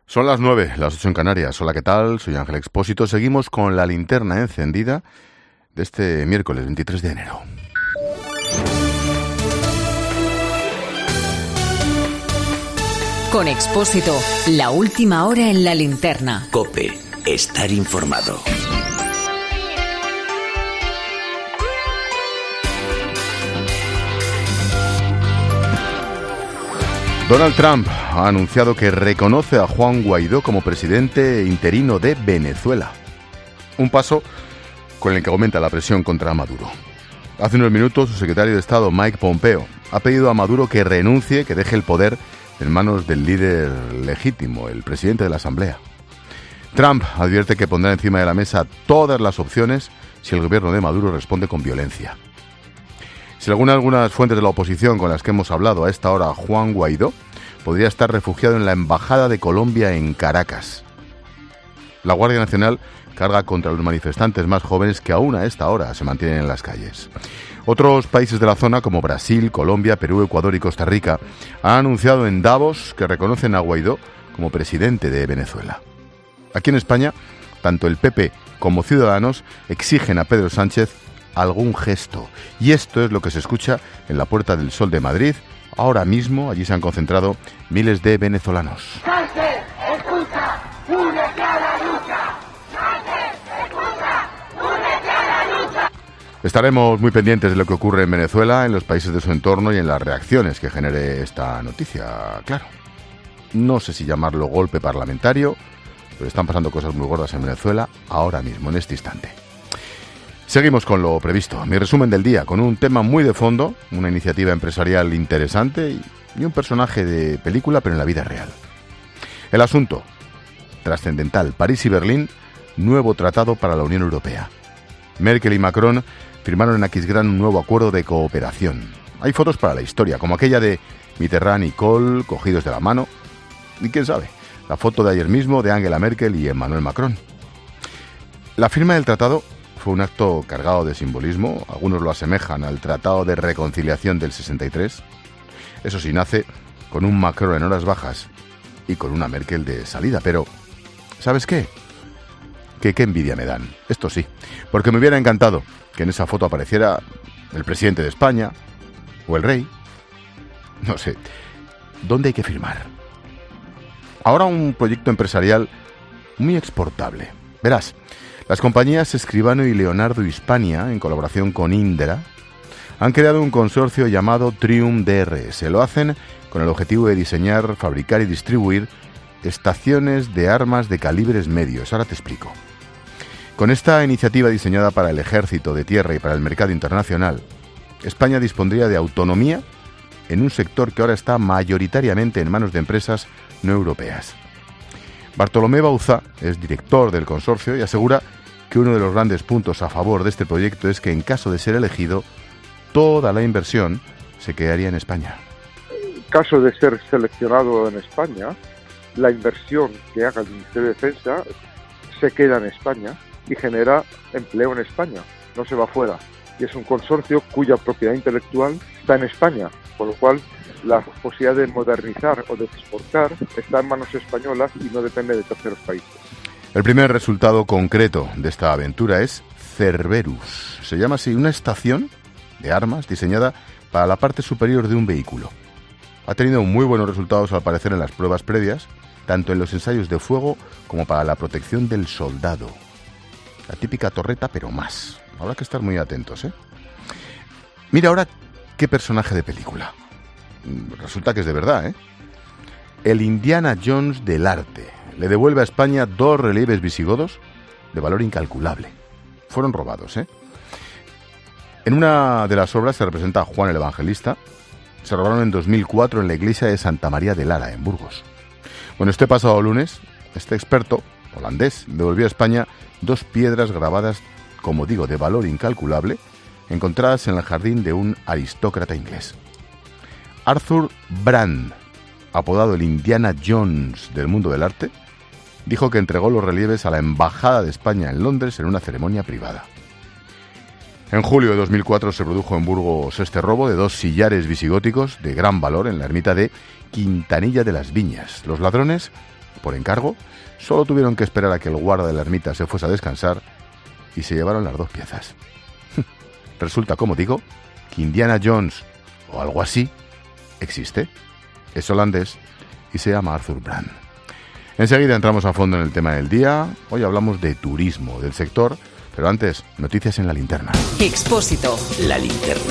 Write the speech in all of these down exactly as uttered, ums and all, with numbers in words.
Son las nueve, las ocho en Canarias. Hola, ¿qué tal? Soy Ángel Expósito. Seguimos con la linterna encendida de este miércoles veintitrés de enero. Con Expósito, la última hora en la linterna. COPE, estar informado. Donald Trump ha anunciado que reconoce a Juan Guaidó como presidente interino de Venezuela. Un paso con el que aumenta la presión contra Maduro. Hace unos minutos, su secretario de Estado, Mike Pompeo, ha pedido a Maduro que renuncie, que deje el poder en manos del líder legítimo, el presidente de la Asamblea. Trump advierte que pondrá encima de la mesa todas las opciones si el gobierno de Maduro responde con violencia. Según algunas fuentes de la oposición con las que hemos hablado a esta hora, Juan Guaidó podría estar refugiado en la Embajada de Colombia en Caracas. La Guardia Nacional carga contra los manifestantes más jóvenes que aún a esta hora se mantienen en las calles. Otros países de la zona, como Brasil, Colombia, Perú, Ecuador y Costa Rica, han anunciado en Davos que reconocen a Guaidó como presidente de Venezuela. Aquí en España, tanto el P P como Ciudadanos exigen a Pedro Sánchez algún gesto. Y esto es lo que se escucha en la Puerta del Sol de Madrid. Ahora mismo allí se han concentrado miles de venezolanos. ¡Sánchez, escucha! ¡Únete a la lucha! ¡Sánchez, escucha! ¡Únete a la lucha! Estaremos muy pendientes de lo que ocurre en Venezuela, en los países de su entorno y en las reacciones que genere esta noticia. Claro, no sé si llamarlo golpe parlamentario, pero están pasando cosas muy gordas en Venezuela ahora mismo, en este instante. Seguimos con lo previsto. Mi resumen del día, con un tema muy de fondo, una iniciativa empresarial interesante y, y un personaje de película, pero en la vida real. El asunto, trascendental, París y Berlín, nuevo tratado para la Unión Europea. Merkel y Macron firmaron en Aquisgrán un nuevo acuerdo de cooperación. Hay fotos para la historia, como aquella de Mitterrand y Kohl cogidos de la mano. Y quién sabe, la foto de ayer mismo de Angela Merkel y Emmanuel Macron. La firma del tratado fue un acto cargado de simbolismo. Algunos lo asemejan al Tratado de Reconciliación del sesenta y tres. Eso sí, nace con un Macron en horas bajas y con una Merkel de salida. Pero, ¿sabes qué? Que qué envidia me dan. Esto sí, porque me hubiera encantado que en esa foto apareciera el presidente de España o el rey. No sé. ¿Dónde hay que firmar? Ahora un proyecto empresarial muy exportable. Verás, las compañías Escribano y Leonardo Hispania, en colaboración con Indra, han creado un consorcio llamado Triumph D R S. Lo hacen con el objetivo de diseñar, fabricar y distribuir estaciones de armas de calibres medios. Ahora te explico. Con esta iniciativa diseñada para el ejército de tierra y para el mercado internacional, España dispondría de autonomía en un sector que ahora está mayoritariamente en manos de empresas no europeas. Bartolomé Bauzá es director del consorcio y asegura que uno de los grandes puntos a favor de este proyecto es que en caso de ser elegido, toda la inversión se quedaría en España. En caso de ser seleccionado en España, la inversión que haga el Ministerio de Defensa se queda en España y genera empleo en España, no se va fuera. Y es un consorcio cuya propiedad intelectual está en España, con lo cual la posibilidad de modernizar o de exportar está en manos españolas y no depende de terceros países. El primer resultado concreto de esta aventura es Cerberus. Se llama así, una estación de armas diseñada para la parte superior de un vehículo. Ha tenido muy buenos resultados al parecer en las pruebas previas, tanto en los ensayos de fuego como para la protección del soldado. La típica torreta, pero más. Habrá que estar muy atentos, ¿eh? Mira ahora qué personaje de película. Resulta que es de verdad, ¿eh? El Indiana Jones del arte. Le devuelve a España dos relieves visigodos de valor incalculable. Fueron robados, ¿eh? En una de las obras se representa a Juan el Evangelista. Se robaron en dos mil cuatro en la iglesia de Santa María de Lara, en Burgos. Bueno, este pasado lunes, este experto holandés devolvió a España dos piedras grabadas, como digo, de valor incalculable, encontradas en el jardín de un aristócrata inglés. Arthur Brand, apodado el Indiana Jones del mundo del arte, dijo que entregó los relieves a la Embajada de España en Londres en una ceremonia privada. En julio de dos mil cuatro se produjo en Burgos este robo de dos sillares visigóticos de gran valor en la ermita de Quintanilla de las Viñas. Los ladrones por encargo, solo tuvieron que esperar a que el guarda de la ermita se fuese a descansar y se llevaron las dos piezas. Resulta, como digo, que Indiana Jones, o algo así, existe, es holandés y se llama Arthur Brand. Enseguida entramos a fondo en el tema del día. Hoy hablamos de turismo, del sector, pero antes, noticias en la linterna. Expósito. La linterna.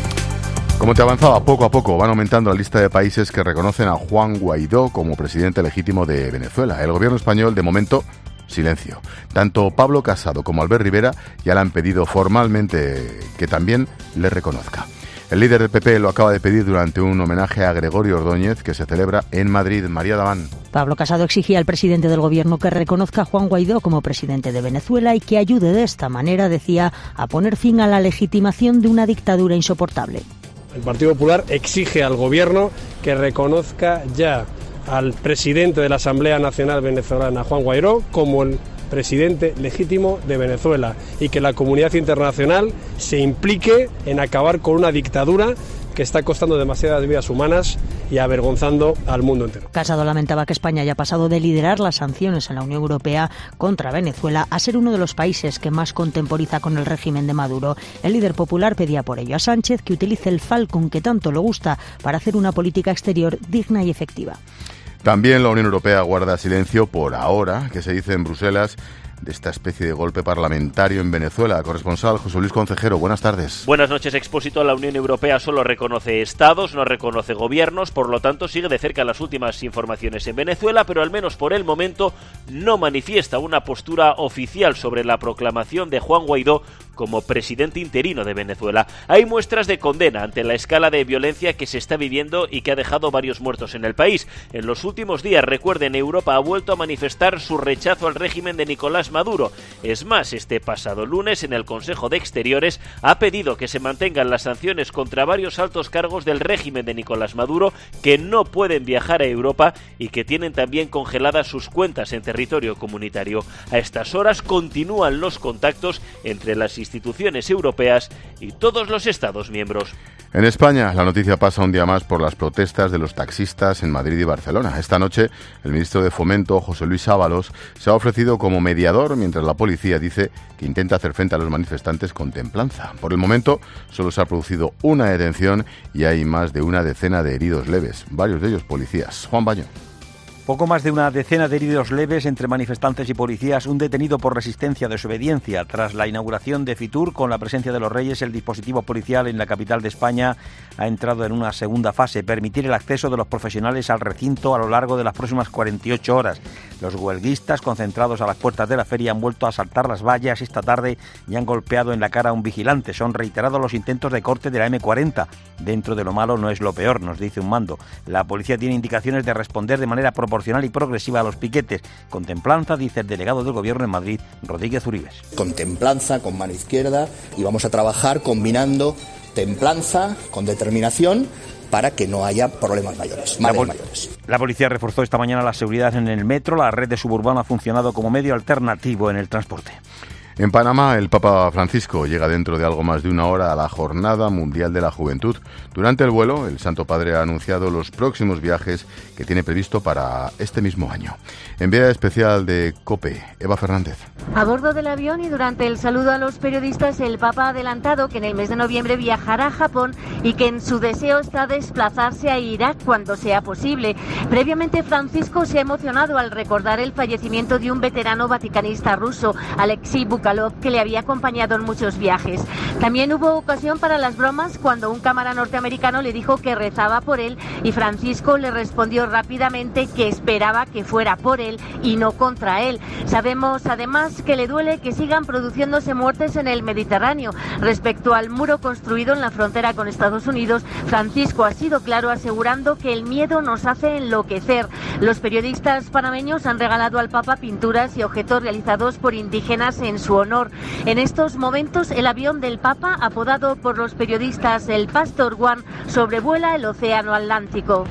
Como te avanzaba, poco a poco van aumentando la lista de países que reconocen a Juan Guaidó como presidente legítimo de Venezuela. El gobierno español, de momento, silencio. Tanto Pablo Casado como Albert Rivera ya le han pedido formalmente que también le reconozca. El líder del P P lo acaba de pedir durante un homenaje a Gregorio Ordóñez que se celebra en Madrid. María Daván. Pablo Casado exigía al presidente del gobierno que reconozca a Juan Guaidó como presidente de Venezuela y que ayude de esta manera, decía, a poner fin a la legitimación de una dictadura insoportable. El Partido Popular exige al gobierno que reconozca ya al presidente de la Asamblea Nacional Venezolana, Juan Guaidó, como el presidente legítimo de Venezuela y que la comunidad internacional se implique en acabar con una dictadura que está costando demasiadas vidas humanas y avergonzando al mundo entero. Casado lamentaba que España haya pasado de liderar las sanciones en la Unión Europea contra Venezuela a ser uno de los países que más contemporiza con el régimen de Maduro. El líder popular pedía por ello a Sánchez que utilice el Falcon que tanto le gusta para hacer una política exterior digna y efectiva. También la Unión Europea guarda silencio por ahora, que se dice en Bruselas, de esta especie de golpe parlamentario en Venezuela. Corresponsal José Luis Concejero, buenas tardes. Buenas noches, Expósito. La Unión Europea solo reconoce estados, no reconoce gobiernos, por lo tanto sigue de cerca las últimas informaciones en Venezuela, pero al menos por el momento no manifiesta una postura oficial sobre la proclamación de Juan Guaidó como presidente interino de Venezuela. Hay muestras de condena ante la escala de violencia que se está viviendo y que ha dejado varios muertos en el país. En los últimos días, recuerden, Europa ha vuelto a manifestar su rechazo al régimen de Nicolás Maduro. Es más, este pasado lunes en el Consejo de Exteriores ha pedido que se mantengan las sanciones contra varios altos cargos del régimen de Nicolás Maduro que no pueden viajar a Europa y que tienen también congeladas sus cuentas en territorio comunitario. A estas horas continúan los contactos entre las instituciones europeas y todos los Estados miembros. En España, la noticia pasa un día más por las protestas de los taxistas en Madrid y Barcelona. Esta noche, el ministro de Fomento, José Luis Ábalos, se ha ofrecido como mediador, mientras la policía dice que intenta hacer frente a los manifestantes con templanza. Por el momento, solo se ha producido una detención y hay más de una decena de heridos leves, varios de ellos policías. Juan Baño. Poco más de una decena de heridos leves entre manifestantes y policías, un detenido por resistencia a desobediencia. Tras la inauguración de Fitur, con la presencia de los Reyes, el dispositivo policial en la capital de España ha entrado en una segunda fase, permitir el acceso de los profesionales al recinto a lo largo de las próximas cuarenta y ocho horas. Los huelguistas, concentrados a las puertas de la feria, han vuelto a saltar las vallas esta tarde y han golpeado en la cara a un vigilante. Son reiterados los intentos de corte de la eme cuarenta. Dentro de lo malo no es lo peor, nos dice un mando. La policía tiene indicaciones de responder de manera proporcional y progresiva a los piquetes. Con templanza, dice el delegado del Gobierno en Madrid, Rodríguez Uribes. Con templanza, con mano izquierda, y vamos a trabajar combinando templanza con determinación para que no haya problemas mayores, males la mayores. La policía reforzó esta mañana la seguridad en el metro. La red de suburbano ha funcionado como medio alternativo en el transporte. En Panamá, el Papa Francisco llega dentro de algo más de una hora a la Jornada Mundial de la Juventud. Durante el vuelo, el Santo Padre ha anunciado los próximos viajes que tiene previsto para este mismo año. Enviada especial de COPE, Eva Fernández. A bordo del avión y durante el saludo a los periodistas, el Papa ha adelantado que en el mes de noviembre viajará a Japón y que en su deseo está desplazarse a Irak cuando sea posible. Previamente, Francisco se ha emocionado al recordar el fallecimiento de un veterano vaticanista ruso, Alexei Bukalov, que le había acompañado en muchos viajes. También hubo ocasión para las bromas cuando un cámara norteamericano le dijo que rezaba por él y Francisco le respondió rápidamente que esperaba que fuera por él y no contra él. Sabemos además que le duele que sigan produciéndose muertes en el Mediterráneo. Respecto al muro construido en la frontera con Estados Unidos, Francisco ha sido claro asegurando que el miedo nos hace enloquecer. Los periodistas panameños han regalado al Papa pinturas y objetos realizados por indígenas en su honor. En estos momentos, el avión del Papa, apodado por los periodistas el Pastor One, sobrevuela el océano Atlántico.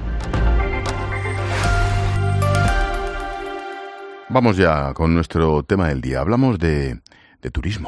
Vamos ya con nuestro tema del día. Hablamos de, de turismo.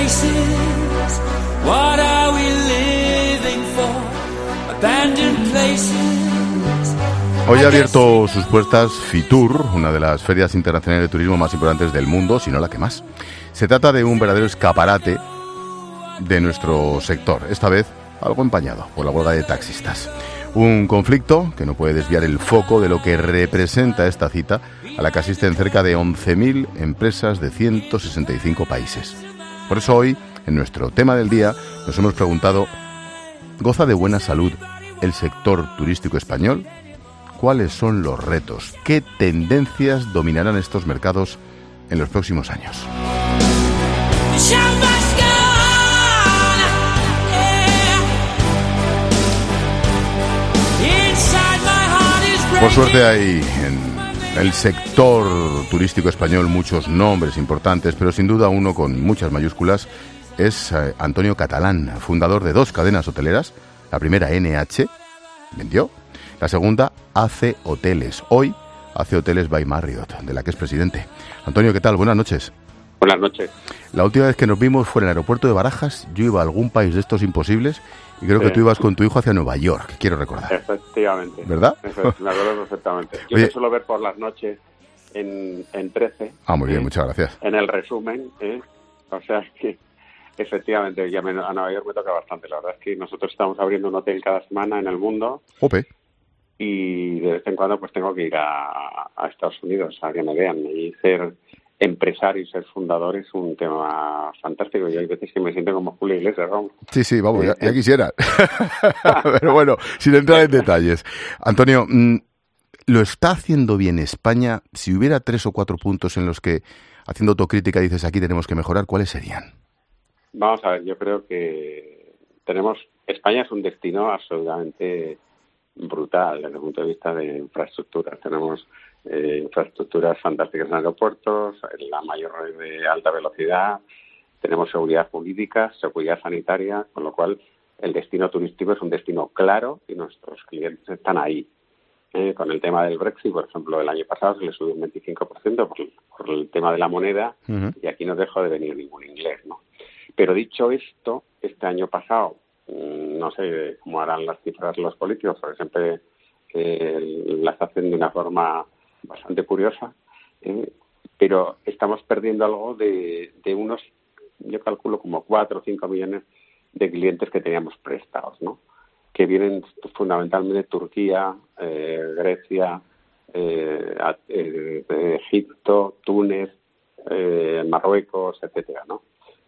faces. What are we living for? Abandoned places. Hoy ha abierto sus puertas Fitur, una de las ferias internacionales de turismo más importantes del mundo, si no la que más. Se trata de un verdadero escaparate de nuestro sector, esta vez algo empañado por la huelga de taxistas. Un conflicto que no puede desviar el foco de lo que representa esta cita, a la que asisten cerca de once mil empresas de ciento sesenta y cinco países. Por eso hoy, en nuestro tema del día, nos hemos preguntado, ¿goza de buena salud el sector turístico español? ¿Cuáles son los retos? ¿Qué tendencias dominarán estos mercados en los próximos años? Por suerte hay en el sector turístico español muchos nombres importantes, pero sin duda uno con muchas mayúsculas es eh, Antonio Catalán, fundador de dos cadenas hoteleras. La primera, N H, vendió. La segunda, A C Hoteles. Hoy, A C Hoteles by Marriott, de la que es presidente. Antonio, ¿qué tal? Buenas noches. Buenas noches. La última vez que nos vimos fue en el aeropuerto de Barajas. Yo iba a algún país de estos imposibles y creo Sí. que tú ibas con tu hijo hacia Nueva York, quiero recordar. Efectivamente. ¿Verdad? Eso es, me acuerdo perfectamente. Yo Oye. te suelo ver por las noches en, en trece. Ah, muy bien, ¿eh? muchas gracias. En el resumen, ¿eh? O sea que efectivamente ya me- a Nueva York me toca bastante. La verdad es que nosotros estamos abriendo un hotel cada semana en el mundo Jope. y de vez en cuando pues tengo que ir a, a Estados Unidos a que me vean. Y ser empresario y ser fundador es un tema fantástico. Y hay veces que me siento como Julio Iglesias, vamos. Sí, sí, vamos, ya, ya quisiera. Pero bueno, sin entrar en detalles. Antonio, mm, ¿lo está haciendo bien España? Si hubiera tres o cuatro puntos en los que, haciendo autocrítica, dices aquí tenemos que mejorar, ¿cuáles serían? Vamos a ver, yo creo que tenemos... España es un destino absolutamente brutal desde el punto de vista de infraestructuras. Tenemos eh, infraestructuras fantásticas en aeropuertos, la mayor red de alta velocidad, tenemos seguridad jurídica, seguridad sanitaria, con lo cual el destino turístico es un destino claro y nuestros clientes están ahí. Eh, con el tema del Brexit, por ejemplo, el año pasado se le subió un veinticinco por ciento por, por el tema de la moneda Uh-huh. y aquí no dejó de venir ningún inglés, ¿no? Pero dicho esto, este año pasado, mm, no sé cómo harán las cifras los políticos, porque siempre eh, las hacen de una forma bastante curiosa, eh, pero estamos perdiendo algo de, de unos, yo calculo como cuatro o cinco millones de clientes que teníamos prestados, ¿no? Que vienen fundamentalmente de Turquía, eh, Grecia, eh, a- eh, de Egipto, Túnez, eh, Marruecos, etcétera, ¿no?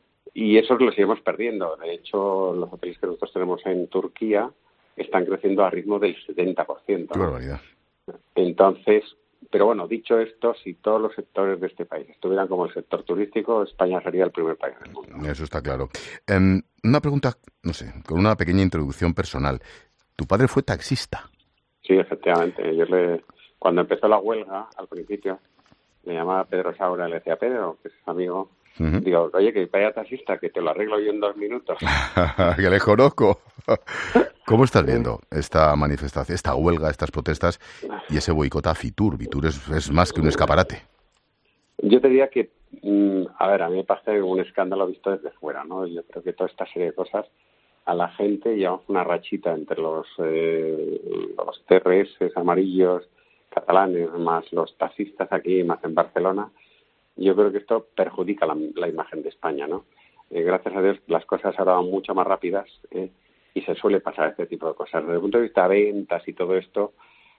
Y eso lo seguimos perdiendo. De hecho, los hoteles que nosotros tenemos en Turquía están creciendo a ritmo del setenta por ciento. Qué barbaridad. Entonces, pero bueno, dicho esto, si todos los sectores de este país estuvieran como el sector turístico, España sería el primer país del mundo. Eso está claro. Em, una pregunta, no sé, con una pequeña introducción personal. ¿Tu padre fue taxista? Sí, efectivamente. Yo le, cuando empezó la huelga, al principio, le llamaba Pedro Saura, le decía, Pedro, que es amigo, Ujú. digo, oye, que vaya taxista, que te lo arreglo yo en dos minutos. Que le conozco. ¿Cómo estás viendo esta manifestación, esta huelga, estas protestas y ese boicot a Fitur? Fitur es, es más que un escaparate. Yo te diría que, mm, a ver, a mí me parece un escándalo visto desde fuera, ¿no? Yo creo que toda esta serie de cosas a la gente llevamos una rachita entre los, eh, los T R S amarillos catalanes, más los taxistas aquí, más en Barcelona. Yo creo que esto perjudica la, la imagen de España, ¿no? Eh, gracias a Dios las cosas ahora van mucho más rápidas eh, y se suele pasar este tipo de cosas. Desde el punto de vista de ventas y todo esto,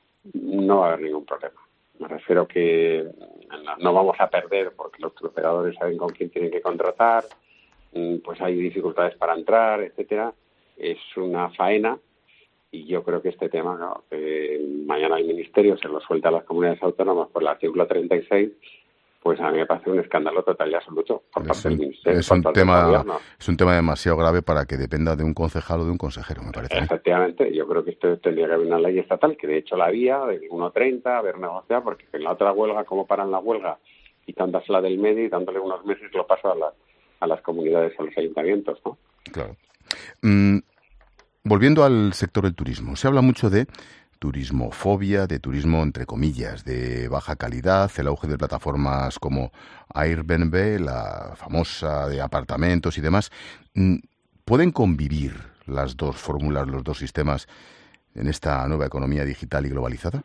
no va a haber ningún problema. Me refiero que no, no vamos a perder porque los operadores saben con quién tienen que contratar, mm, pues hay dificultades para entrar, etcétera. Es una faena y yo creo que este tema, ¿no? que mañana el Ministerio se lo suelta a las comunidades autónomas por el artículo treinta y seis, pues a mí me parece un escándalo total y absoluto por parte del Ministerio. Es un, por parte del tema, Gobierno. es un tema demasiado grave para que dependa de un concejal o de un consejero, me parece. ¿eh? Efectivamente, yo creo que esto tendría que haber una ley estatal, que de hecho la había, de uno treinta, haber negociado, porque en la otra huelga, como paran la huelga, quitándosela del medio y dándole unos meses lo paso a, la, a las comunidades, a los ayuntamientos, ¿no? Claro. Mm, volviendo al sector del turismo, se habla mucho de turismofobia, de turismo entre comillas, de baja calidad, el auge de plataformas como Airbnb, la famosa de apartamentos y demás. ¿Pueden convivir las dos fórmulas, los dos sistemas en esta nueva economía digital y globalizada?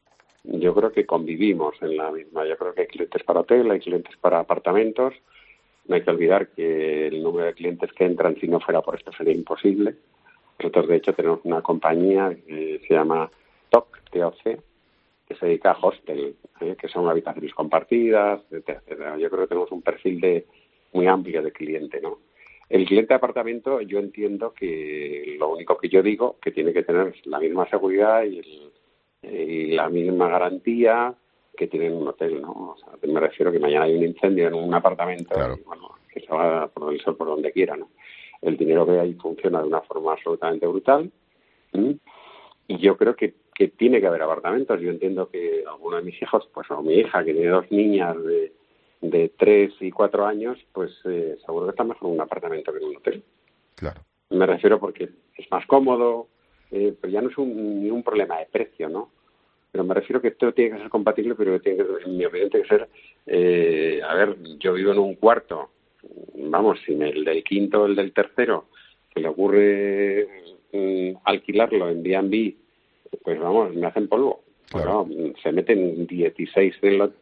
Yo creo que convivimos en la misma. Yo creo que hay clientes para hotel, hay clientes para apartamentos. No hay que olvidar que el número de clientes que entran, si no fuera por esto, sería imposible. Nosotros, de hecho, tenemos una compañía que se llama T O C, T O C, que se dedica a hostel, ¿eh? que son habitaciones compartidas, etcétera. Yo creo que tenemos un perfil de muy amplio de cliente, ¿no? El cliente de apartamento, yo entiendo que lo único que yo digo, que tiene que tener la misma seguridad y, el, y la misma garantía que tiene un hotel, ¿no? O sea, me refiero que mañana hay un incendio en un apartamento, claro. y, bueno, que se va por el sol por donde quiera, ¿no? El dinero que hay funciona de una forma absolutamente brutal. ¿sí? Y yo creo que, que tiene que haber apartamentos. Yo entiendo que alguno de mis hijos, pues o mi hija, que tiene dos niñas de, de tres y cuatro años, pues eh, seguro que está mejor un apartamento que en un hotel. Claro. Me refiero porque es más cómodo, eh, pero ya no es un, ni un problema de precio, ¿no? Pero me refiero que esto tiene que ser compatible, pero tiene que, en mi opinión, tiene que ser... Eh, a ver, yo vivo en un cuarto... Vamos, sin el del quinto o el del tercero, que le ocurre mm, alquilarlo en B and B, pues vamos, me hacen polvo. Claro. Bueno, se meten dieciséis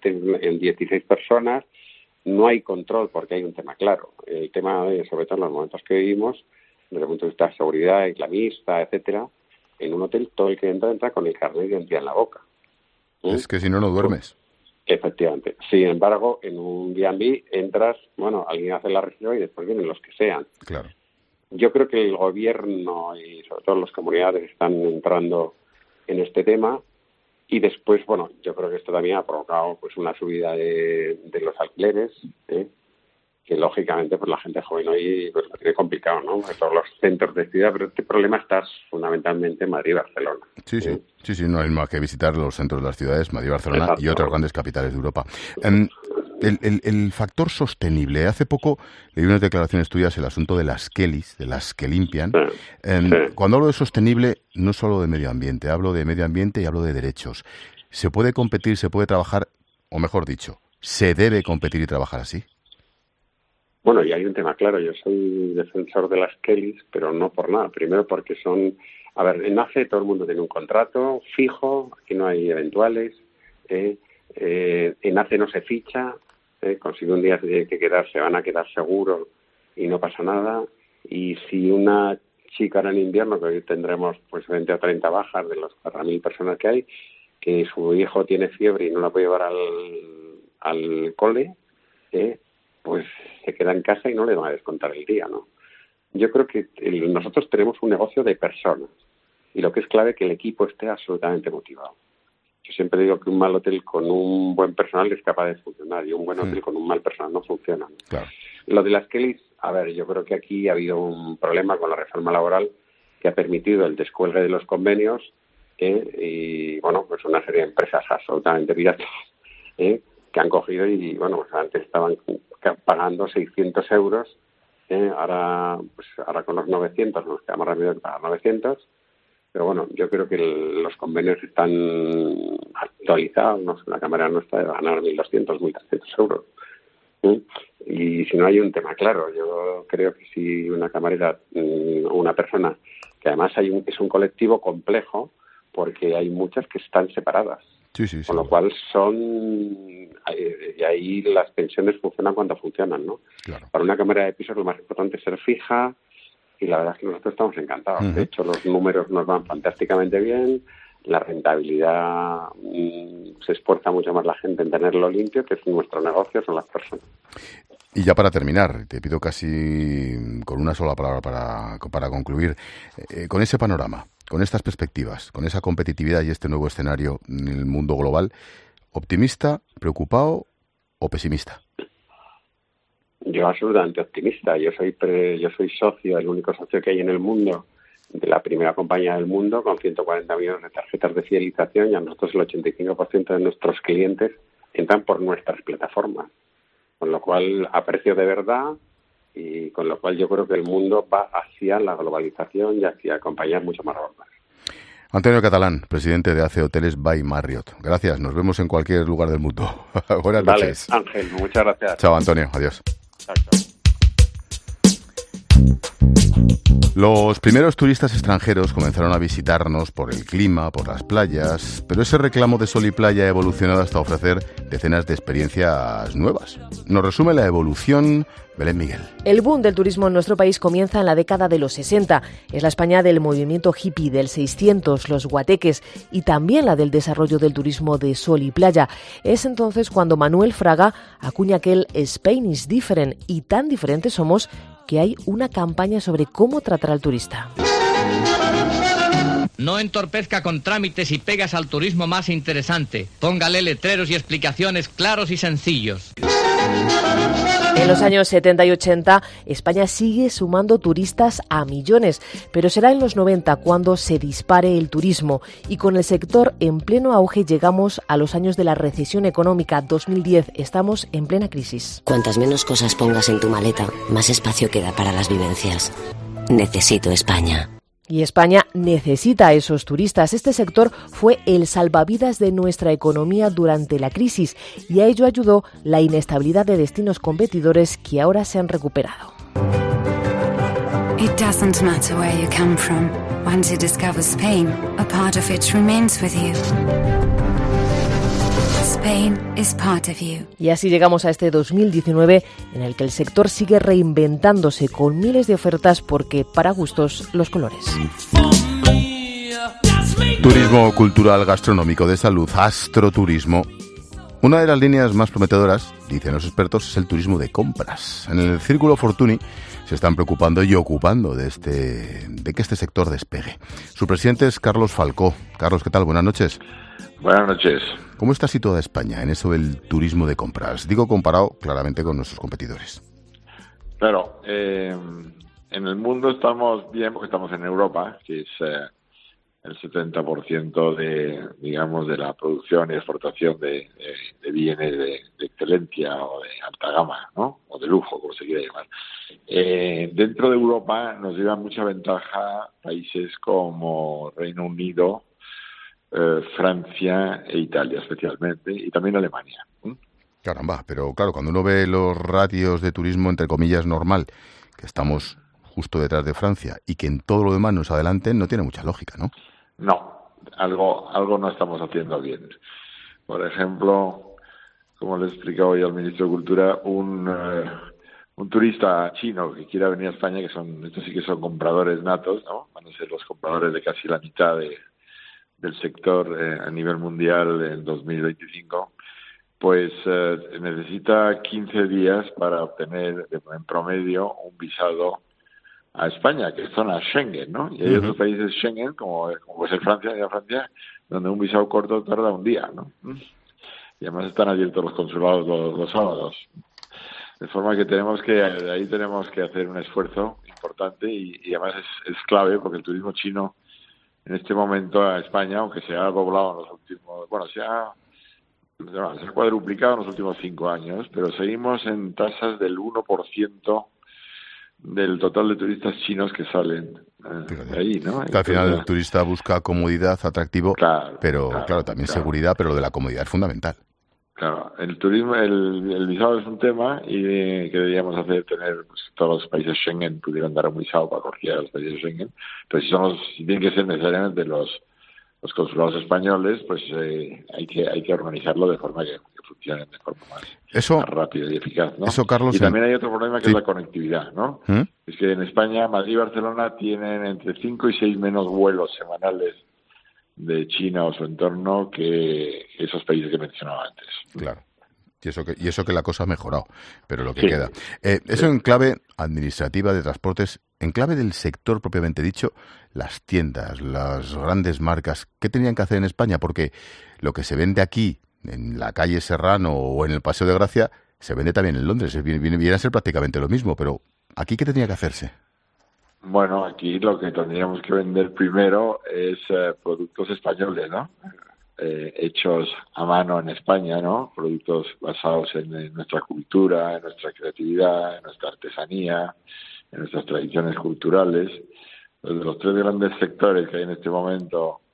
en dieciséis personas, no hay control porque hay un tema claro. El tema, de, sobre todo en los momentos que vivimos, desde el punto de vista de seguridad, islamista, etcétera, en un hotel todo el que entra entra con el carnet de identidad en la boca. ¿Mm? Es que si no, no duermes. Efectivamente. Sin embargo, en un B and B entras, bueno, alguien hace la reserva y después vienen los que sean. Claro. Yo creo que el gobierno y sobre todo las comunidades están entrando en este tema y después, bueno, yo creo que esto también ha provocado pues una subida de, de los alquileres, ¿eh? que lógicamente pues la gente joven hoy pues lo tiene complicado, ¿no? Porque todos los centros de ciudad, pero este problema está fundamentalmente en Madrid y Barcelona. Sí, sí, sí, sí, sí, no hay más que visitar los centros de las ciudades, Madrid, Barcelona Exacto. y otras grandes capitales de Europa. Um, el, el, el factor sostenible. Hace poco leí unas declaraciones tuyas el asunto de las Kellys, de las que limpian. Sí. Um, sí. Cuando hablo de sostenible, no solo de medio ambiente, hablo de medio ambiente y hablo de derechos. ¿Se puede competir, se puede trabajar, o mejor dicho, se debe competir y trabajar así? Bueno, y hay un tema claro. Yo soy defensor de las Kellys, pero no por nada. Primero porque son... A ver, en A C E todo el mundo tiene un contrato fijo, aquí no hay eventuales. Eh, eh, en A C E no se ficha, eh, consigue un día se tiene que quedar, se van a quedar seguros y no pasa nada. Y si una chica ahora en invierno, que hoy tendremos pues veinte o treinta bajas de las cuatro mil personas que hay, que su hijo tiene fiebre y no la puede llevar al, al cole, eh, pues se queda en casa y no le van a descontar el día, ¿no? Yo creo que el, nosotros tenemos un negocio de personas y lo que es clave es que el equipo esté absolutamente motivado. Yo siempre digo que un mal hotel con un buen personal es capaz de funcionar y un buen hotel sí. con un mal personal no funciona, ¿no? Claro. Lo de las Kellys, a ver, yo creo que aquí ha habido un problema con la reforma laboral que ha permitido el descuelgue de los convenios eh, y, bueno, pues una serie de empresas absolutamente piratas eh, que han cogido y, bueno, pues antes estaban pagando seiscientos euros, eh, ahora pues ahora con los novecientos nos queda más rápido que pagar novecientos, pero bueno, yo creo que el, los convenios están actualizados, no sé, la cámara nuestra debe ganar mil doscientos, mil trescientos euros. ¿eh? Y si no hay un tema claro, yo creo que si una camarera o una persona, que además hay un, es un colectivo complejo, porque hay muchas que están separadas. Sí, sí, sí. Con lo cual son... Y ahí las pensiones funcionan cuando funcionan, ¿no? Claro. Para una cámara de pisos lo más importante es ser fija y la verdad es que nosotros estamos encantados. Uh-huh. De hecho, los números nos van fantásticamente bien, la rentabilidad mmm, se esfuerza mucho más la gente en tenerlo limpio, que es nuestro negocio, son las personas. Y ya para terminar, te pido casi con una sola palabra para, para concluir, eh, con ese panorama, con estas perspectivas, con esa competitividad y este nuevo escenario en el mundo global, ¿optimista, preocupado o pesimista? Yo absolutamente optimista. Yo soy pre, yo soy socio, el único socio que hay en el mundo, de la primera compañía del mundo, con ciento cuarenta millones de tarjetas de fidelización, y a nosotros el ochenta y cinco por ciento de nuestros clientes entran por nuestras plataformas. Con lo cual aprecio de verdad y con lo cual yo creo que el mundo va hacia la globalización y hacia compañías mucho más gordas. Antonio Catalán, presidente de A C Hoteles by Marriott. Gracias, nos vemos en cualquier lugar del mundo. Buenas Vale, noches. Ángel, muchas gracias. Chao, Antonio, adiós. Chao, chao. Los primeros turistas extranjeros comenzaron a visitarnos por el clima, por las playas, pero ese reclamo de sol y playa ha evolucionado hasta ofrecer decenas de experiencias nuevas. Nos resume la evolución Belén Miguel. El boom del turismo en nuestro país comienza en la década de los sesenta. Es la España del movimiento hippie del seiscientos, los guateques, y también la del desarrollo del turismo de sol y playa. Es entonces cuando Manuel Fraga acuña aquel Spain is different, y tan diferentes somos que hay una campaña sobre cómo tratar al turista. No entorpezca con trámites y pegas al turismo más interesante. Póngale letreros y explicaciones claros y sencillos. En los años setenta y ochenta, España sigue sumando turistas a millones, pero será en los noventa cuando se dispare el turismo, y con el sector en pleno auge llegamos a los años de la recesión económica dos mil diez. Estamos en plena crisis. Cuantas menos cosas pongas en tu maleta, más espacio queda para las vivencias. Necesito España. Y España necesita a esos turistas. Este sector fue el salvavidas de nuestra economía durante la crisis, y a ello ayudó la inestabilidad de destinos competidores que ahora se han recuperado. It doesn't matter where you come from. Once you discover Spain, a part of it remains with you. Spain is part of you. Y así llegamos a este dos mil diecinueve, en el que el sector sigue reinventándose con miles de ofertas, porque para gustos los colores. Turismo cultural, gastronómico, de salud, astroturismo. Una de las líneas más prometedoras, dicen los expertos, es el turismo de compras. En el Círculo Fortuny se están preocupando y ocupando de, este, de que este sector despegue. Su presidente es Carlos Falcó. Carlos, ¿qué tal? Buenas noches. Buenas noches. ¿Cómo está situada España en eso del turismo de compras? Digo, comparado claramente con nuestros competidores. Claro, eh, en el mundo estamos bien porque estamos en Europa, que es eh, el setenta por ciento de, digamos, de la producción y exportación de, de, de bienes de, de excelencia o de alta gama, ¿no? O de lujo, como se quiera llamar. Eh, dentro de Europa nos llevan mucha ventaja países como Reino Unido, Eh, Francia e Italia especialmente, y también Alemania. ¿Mm? Caramba, pero claro, cuando uno ve los ratios de turismo, entre comillas, normal, que estamos justo detrás de Francia y que en todo lo demás nos adelanten, no tiene mucha lógica, ¿no? No, algo, algo no estamos haciendo bien. Por ejemplo, como le he explicado hoy al ministro de Cultura, un, eh, un turista chino que quiera venir a España, que son, estos sí que son compradores natos, ¿no? Van a ser los compradores de casi la mitad de del sector eh, a nivel mundial en dos mil veinticinco, pues eh, necesita quince días para obtener en promedio un visado a España, que es zona Schengen, ¿no? Y hay uh-huh. otros países Schengen, como, como puede ser Francia y Francia, donde un visado corto tarda un día, ¿no? Y además están abiertos los consulados los, los sábados. De forma que tenemos que, ahí tenemos que hacer un esfuerzo importante, y, y además es, es clave porque el turismo chino en este momento a España, aunque se ha doblado en los últimos, bueno, se ha, se ha cuadruplicado en los últimos cinco años, pero seguimos en tasas del uno por ciento del total de turistas chinos que salen eh, de ahí, ¿no? Que al final el turista busca comodidad, atractivo, claro, pero claro, claro también claro. seguridad, pero lo de la comodidad es fundamental. Claro, el turismo, el, el visado es un tema, y eh, que deberíamos hacer tener, pues, todos los países Schengen pudieran dar un visado para cualquiera de los países Schengen, pero si son los, si tienen que ser necesariamente los los consulados españoles, pues eh, hay que hay que organizarlo de forma que, que funcionen de forma más, eso, más rápida y eficaz, ¿no? Eso, Carlos, y también hay otro problema que sí. es la conectividad, ¿no? ¿Mm? Es que en España, Madrid y Barcelona tienen entre cinco y seis menos vuelos semanales de China o su entorno que esos países que mencionaba antes. Claro. Y eso que, y eso que la cosa ha mejorado, pero lo que sí. queda. Eh, eso en clave administrativa de transportes, en clave del sector propiamente dicho, las tiendas, las grandes marcas, ¿qué tenían que hacer en España? Porque lo que se vende aquí, en la calle Serrano o en el Paseo de Gracia, se vende también en Londres. Viene, viene, viene a ser prácticamente lo mismo, pero ¿aquí qué tenía que hacerse? Bueno, aquí lo que tendríamos que vender primero es eh, productos españoles, ¿no? Eh, hechos a mano en España, ¿no? Productos basados en, en nuestra cultura, en nuestra creatividad, en nuestra artesanía, en nuestras tradiciones culturales. Los, los tres grandes sectores que hay en este momento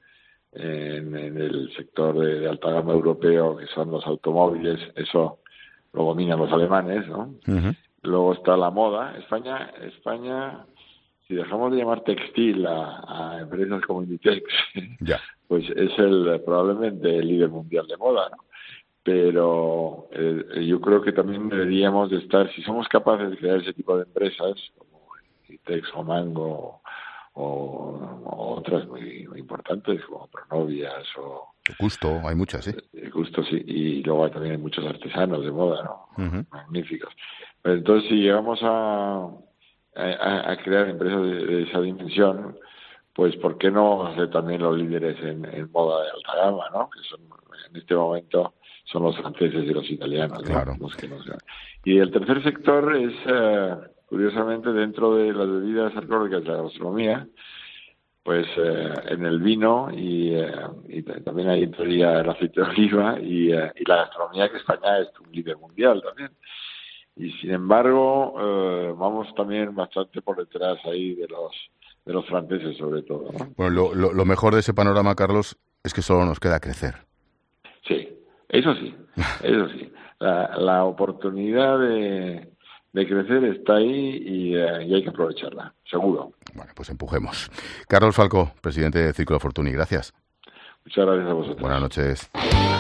en, en el sector de, de alta gama europeo, que son los automóviles, eso lo dominan los alemanes, ¿no? Uh-huh. Luego está la moda. España, España, si dejamos de llamar textil a, a empresas como Inditex, yeah. pues es el probablemente el líder mundial de moda, ¿no? Pero eh, yo creo que también deberíamos de estar, si somos capaces de crear ese tipo de empresas, como Inditex o Mango, o, o otras muy, muy importantes, como Pronovias o... Gusto, hay muchas, sí. Gusto, sí, y luego también hay muchos artesanos de moda, ¿no? Uh-huh. Magníficos. Pero entonces, si llegamos a, a, a crear empresas de, de esa dimensión, pues ¿por qué no ser también los líderes en, en moda de alta gama, ¿no? Que son, en este momento, son los franceses y los italianos, ¿no? Claro. Los que no sean. Y el tercer sector es, uh, curiosamente, dentro de las bebidas alcohólicas de la gastronomía, pues eh, en el vino y, eh, y también ahí entraría el aceite de oliva y, eh, y la gastronomía, que España es un líder mundial también. Y sin embargo, eh, vamos también bastante por detrás ahí de los de los franceses, sobre todo, ¿no? Bueno, lo, lo, lo mejor de ese panorama, Carlos, es que solo nos queda crecer. Sí, eso sí, eso sí. La, la oportunidad de... de crecer está ahí y, uh, y hay que aprovecharla, seguro. Bueno, pues empujemos. Carlos Falcó, presidente de Círculo Fortuny, gracias. Muchas gracias a vosotros. Buenas noches.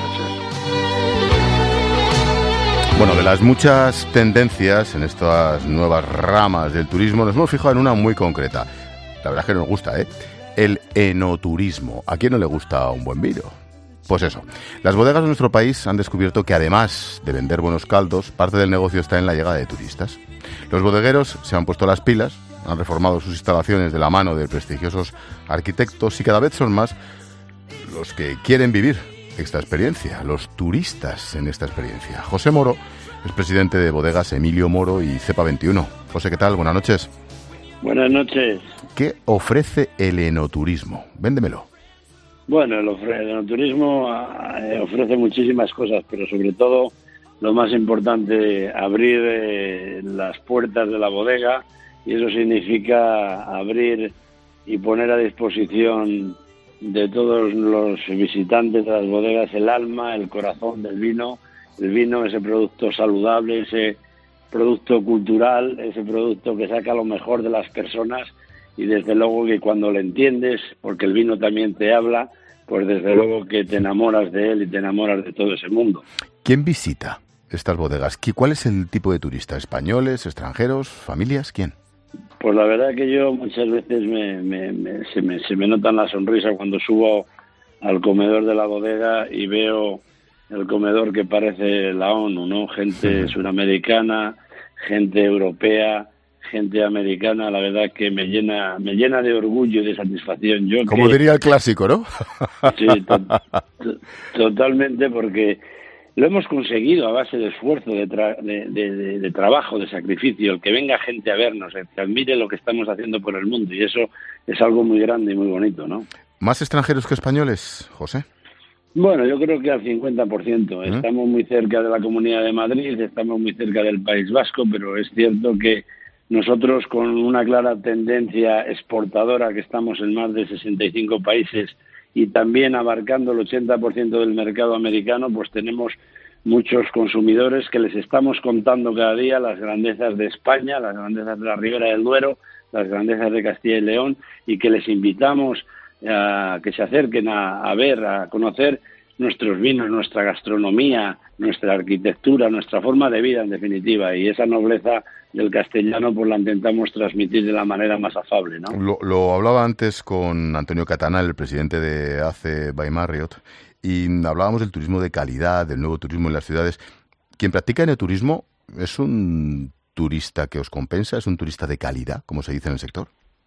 Bueno, de las muchas tendencias en estas nuevas ramas del turismo, nos hemos fijado en una muy concreta. La verdad es que nos gusta, ¿eh? El enoturismo. ¿A quién no le gusta un buen vino? Pues eso, las bodegas de nuestro país han descubierto que además de vender buenos caldos, parte del negocio está en la llegada de turistas. Los bodegueros se han puesto las pilas, han reformado sus instalaciones de la mano de prestigiosos arquitectos y cada vez son más los que quieren vivir esta experiencia, los turistas en esta experiencia. José Moro es presidente de bodegas Emilio Moro y Cepa veintiuno. José, ¿qué tal? Buenas noches. Buenas noches. ¿Qué ofrece el enoturismo? Véndemelo. Bueno, el, el enoturismo eh, ofrece muchísimas cosas, pero sobre todo lo más importante, abrir eh, las puertas de la bodega, y eso significa abrir y poner a disposición de todos los visitantes de las bodegas el alma, el corazón del vino, el vino, ese producto saludable, ese producto cultural, ese producto que saca lo mejor de las personas, y desde luego que cuando lo entiendes, porque el vino también te habla, pues desde luego que te enamoras de él y te enamoras de todo ese mundo. ¿Quién visita estas bodegas? ¿Cuál es el tipo de turista? ¿Españoles, extranjeros, familias? ¿Quién? Pues la verdad que yo muchas veces me, me, me, se, me, se me nota la sonrisa cuando subo al comedor de la bodega y veo el comedor que parece la ONU, ¿no? Gente sí. Suramericana, gente europea, gente americana. La verdad que me llena me llena de orgullo y de satisfacción. Yo Como que, diría el clásico, ¿no? Sí, to, to, totalmente, porque lo hemos conseguido a base de esfuerzo, de, tra de, de, de, de trabajo, de sacrificio, el que venga gente a vernos, el que admire lo que estamos haciendo por el mundo, y eso es algo muy grande y muy bonito, ¿no? ¿Más extranjeros que españoles, José? Bueno, yo creo que al cincuenta por ciento. ¿Mm? Estamos muy cerca de la Comunidad de Madrid, estamos muy cerca del País Vasco, pero es cierto que nosotros, con una clara tendencia exportadora, que estamos en más de sesenta y cinco países y también abarcando el ochenta por ciento del mercado americano, pues tenemos muchos consumidores que les estamos contando cada día las grandezas de España, las grandezas de la Ribera del Duero, las grandezas de Castilla y León, y que les invitamos a que se acerquen a, a ver, a conocer nuestros vinos, nuestra gastronomía, nuestra arquitectura, nuestra forma de vida, en definitiva, y esa nobleza del castellano pues la intentamos transmitir de la manera más afable, ¿no? Lo, lo hablaba antes con Antonio Catana, el presidente de A C E by Marriott, y hablábamos del turismo de calidad, del nuevo turismo en las ciudades. Quien practica enoturismo es un turista que os compensa, es un turista de calidad, como se dice en el sector.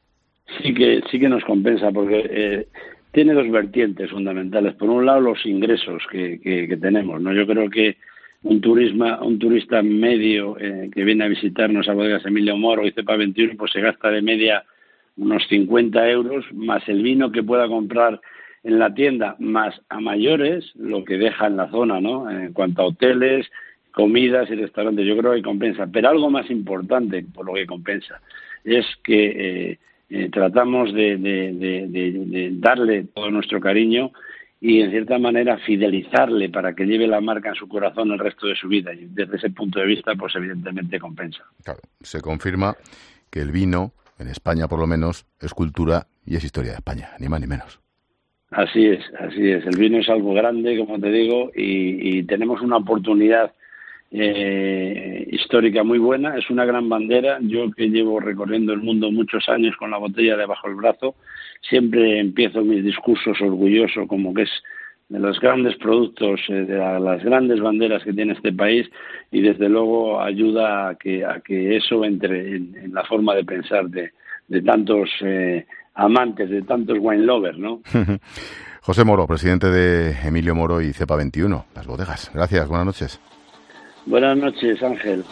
Sí que sí que nos compensa, porque eh, tiene dos vertientes fundamentales. Por un lado, los ingresos que, que, que tenemos, ¿no? Yo creo que un turisma, un turista medio eh, que viene a visitarnos a bodegas Emilio Moro y Cepa veintiuno, pues se gasta de media unos cincuenta euros, más el vino que pueda comprar en la tienda, más a mayores lo que deja en la zona, ¿no? En cuanto a hoteles, comidas y restaurantes, yo creo que compensa. Pero algo más importante, por lo que compensa, es que eh, eh, tratamos de, de, de, de, de darle todo nuestro cariño y, en cierta manera, fidelizarle para que lleve la marca en su corazón el resto de su vida. Y desde ese punto de vista, pues evidentemente compensa. Claro, se confirma que el vino, en España por lo menos, es cultura y es historia de España, ni más ni menos. Así es, así es. El vino es algo grande, como te digo, y, y tenemos una oportunidad eh, histórica muy buena. Es una gran bandera. Yo, que llevo recorriendo el mundo muchos años con la botella debajo del brazo, siempre empiezo mis discursos orgulloso, como que es de los grandes productos, eh, de la, las grandes banderas que tiene este país, y desde luego ayuda a que, a que eso entre en, en la forma de pensar de, de tantos eh, amantes, de tantos wine lovers, ¿no? José Moro, presidente de Emilio Moro y Cepa veintiuno, las bodegas. Gracias, buenas noches. Buenas noches, Ángel.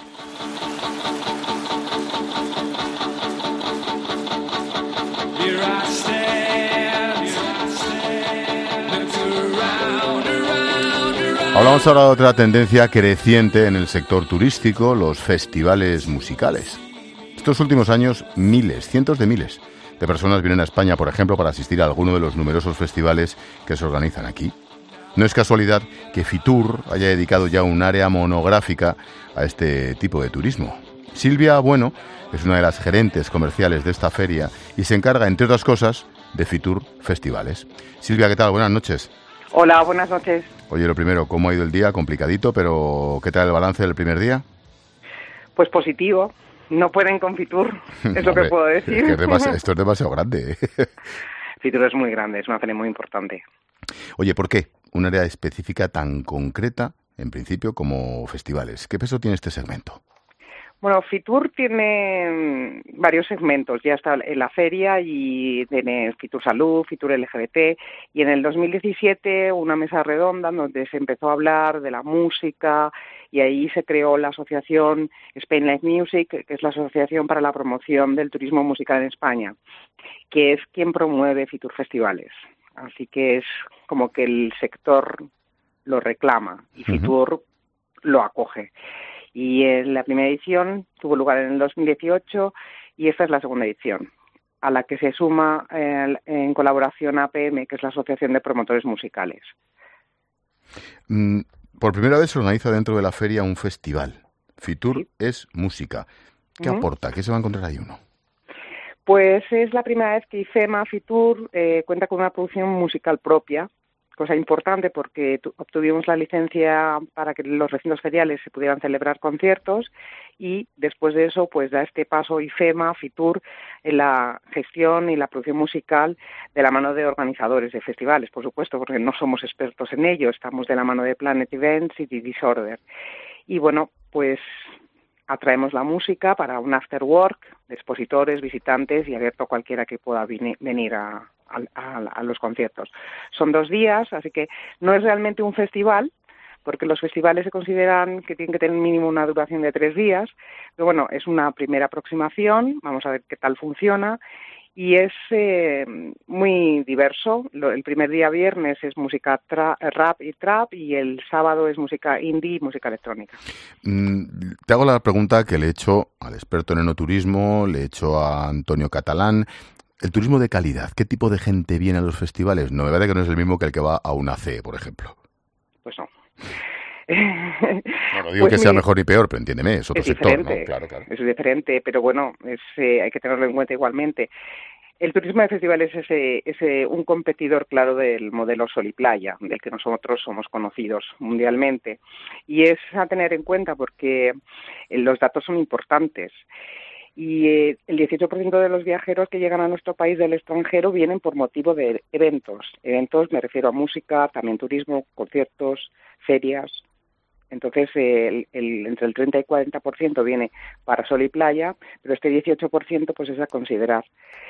Hablamos ahora de otra tendencia creciente en el sector turístico, los festivales musicales. Estos últimos años, miles, cientos de miles de personas vienen a España, por ejemplo, para asistir a alguno de los numerosos festivales que se organizan aquí. No es casualidad que Fitur haya dedicado ya un área monográfica a este tipo de turismo. Silvia Bueno es una de las gerentes comerciales de esta feria y se encarga, entre otras cosas, de Fitur Festivales. Silvia, ¿qué tal? Buenas noches. Hola, buenas noches. Oye, lo primero, ¿cómo ha ido el día? Complicadito, pero ¿qué tal el balance del primer día? Pues positivo. No pueden con Fitur, es lo que puedo decir. Es que es demasiado, esto es demasiado grande. Fitur es muy grande, es una feria muy importante. Oye, ¿por qué un área específica tan concreta, en principio, como festivales? ¿Qué peso tiene este segmento? Bueno, Fitur tiene varios segmentos. Ya está en la feria y tiene Fitur Salud, Fitur L G B T, y en el dos mil diecisiete una mesa redonda donde se empezó a hablar de la música y ahí se creó la asociación Spain Live Music, que es la Asociación para la Promoción del Turismo Musical en España, que es quien promueve Fitur Festivales. Así que es como que el sector lo reclama y Fitur uh-huh. lo acoge. Y en la primera edición tuvo lugar en el dos mil dieciocho y esta es la segunda edición, a la que se suma eh, en colaboración A P M, que es la Asociación de Promotores Musicales. Mm, por primera vez se organiza dentro de la feria un festival. Fitur sí. es música. ¿Qué uh-huh. aporta? ¿Qué se va a encontrar ahí uno? Pues es la primera vez que IFEMA Fitur eh, cuenta con una producción musical propia, cosa importante porque tu, obtuvimos la licencia para que los recintos feriales se pudieran celebrar conciertos y después de eso pues da este paso IFEMA, Fitur, en la gestión y la producción musical de la mano de organizadores de festivales, por supuesto, porque no somos expertos en ello, estamos de la mano de Planet Events y de Disorder. Y bueno, pues atraemos la música para un after work de expositores, visitantes y abierto a cualquiera que pueda vine, venir a A, a los conciertos. Son dos días, así que no es realmente un festival, porque los festivales se consideran que tienen que tener mínimo una duración de tres días, pero bueno, es una primera aproximación, vamos a ver qué tal funciona, y es eh, muy diverso. El primer día viernes es música tra- rap y trap, y el sábado es música indie y música electrónica. Mm, te hago la pregunta que le he hecho al experto en enoturismo, le he hecho a Antonio Catalán. El turismo de calidad, ¿qué tipo de gente viene a los festivales? No me parece que no es el mismo que el que va a una C E, por ejemplo. Pues no. No, no digo pues que sea mi... mejor ni peor, pero entiéndeme, es otro es sector, diferente, ¿no? Claro, claro. Es diferente, pero bueno, es, eh, hay que tenerlo en cuenta igualmente. El turismo de festivales es, eh, es eh, un competidor claro del modelo Sol y Playa, del que nosotros somos conocidos mundialmente. Y es a tener en cuenta porque eh, los datos son importantes. Y eh, el dieciocho por ciento de los viajeros que llegan a nuestro país del extranjero vienen por motivo de eventos. Eventos, me refiero a música, también turismo, conciertos, ferias. Entonces, eh, el, el, entre el treinta y cuarenta por ciento viene para sol y playa, pero este dieciocho por ciento pues es a considerar.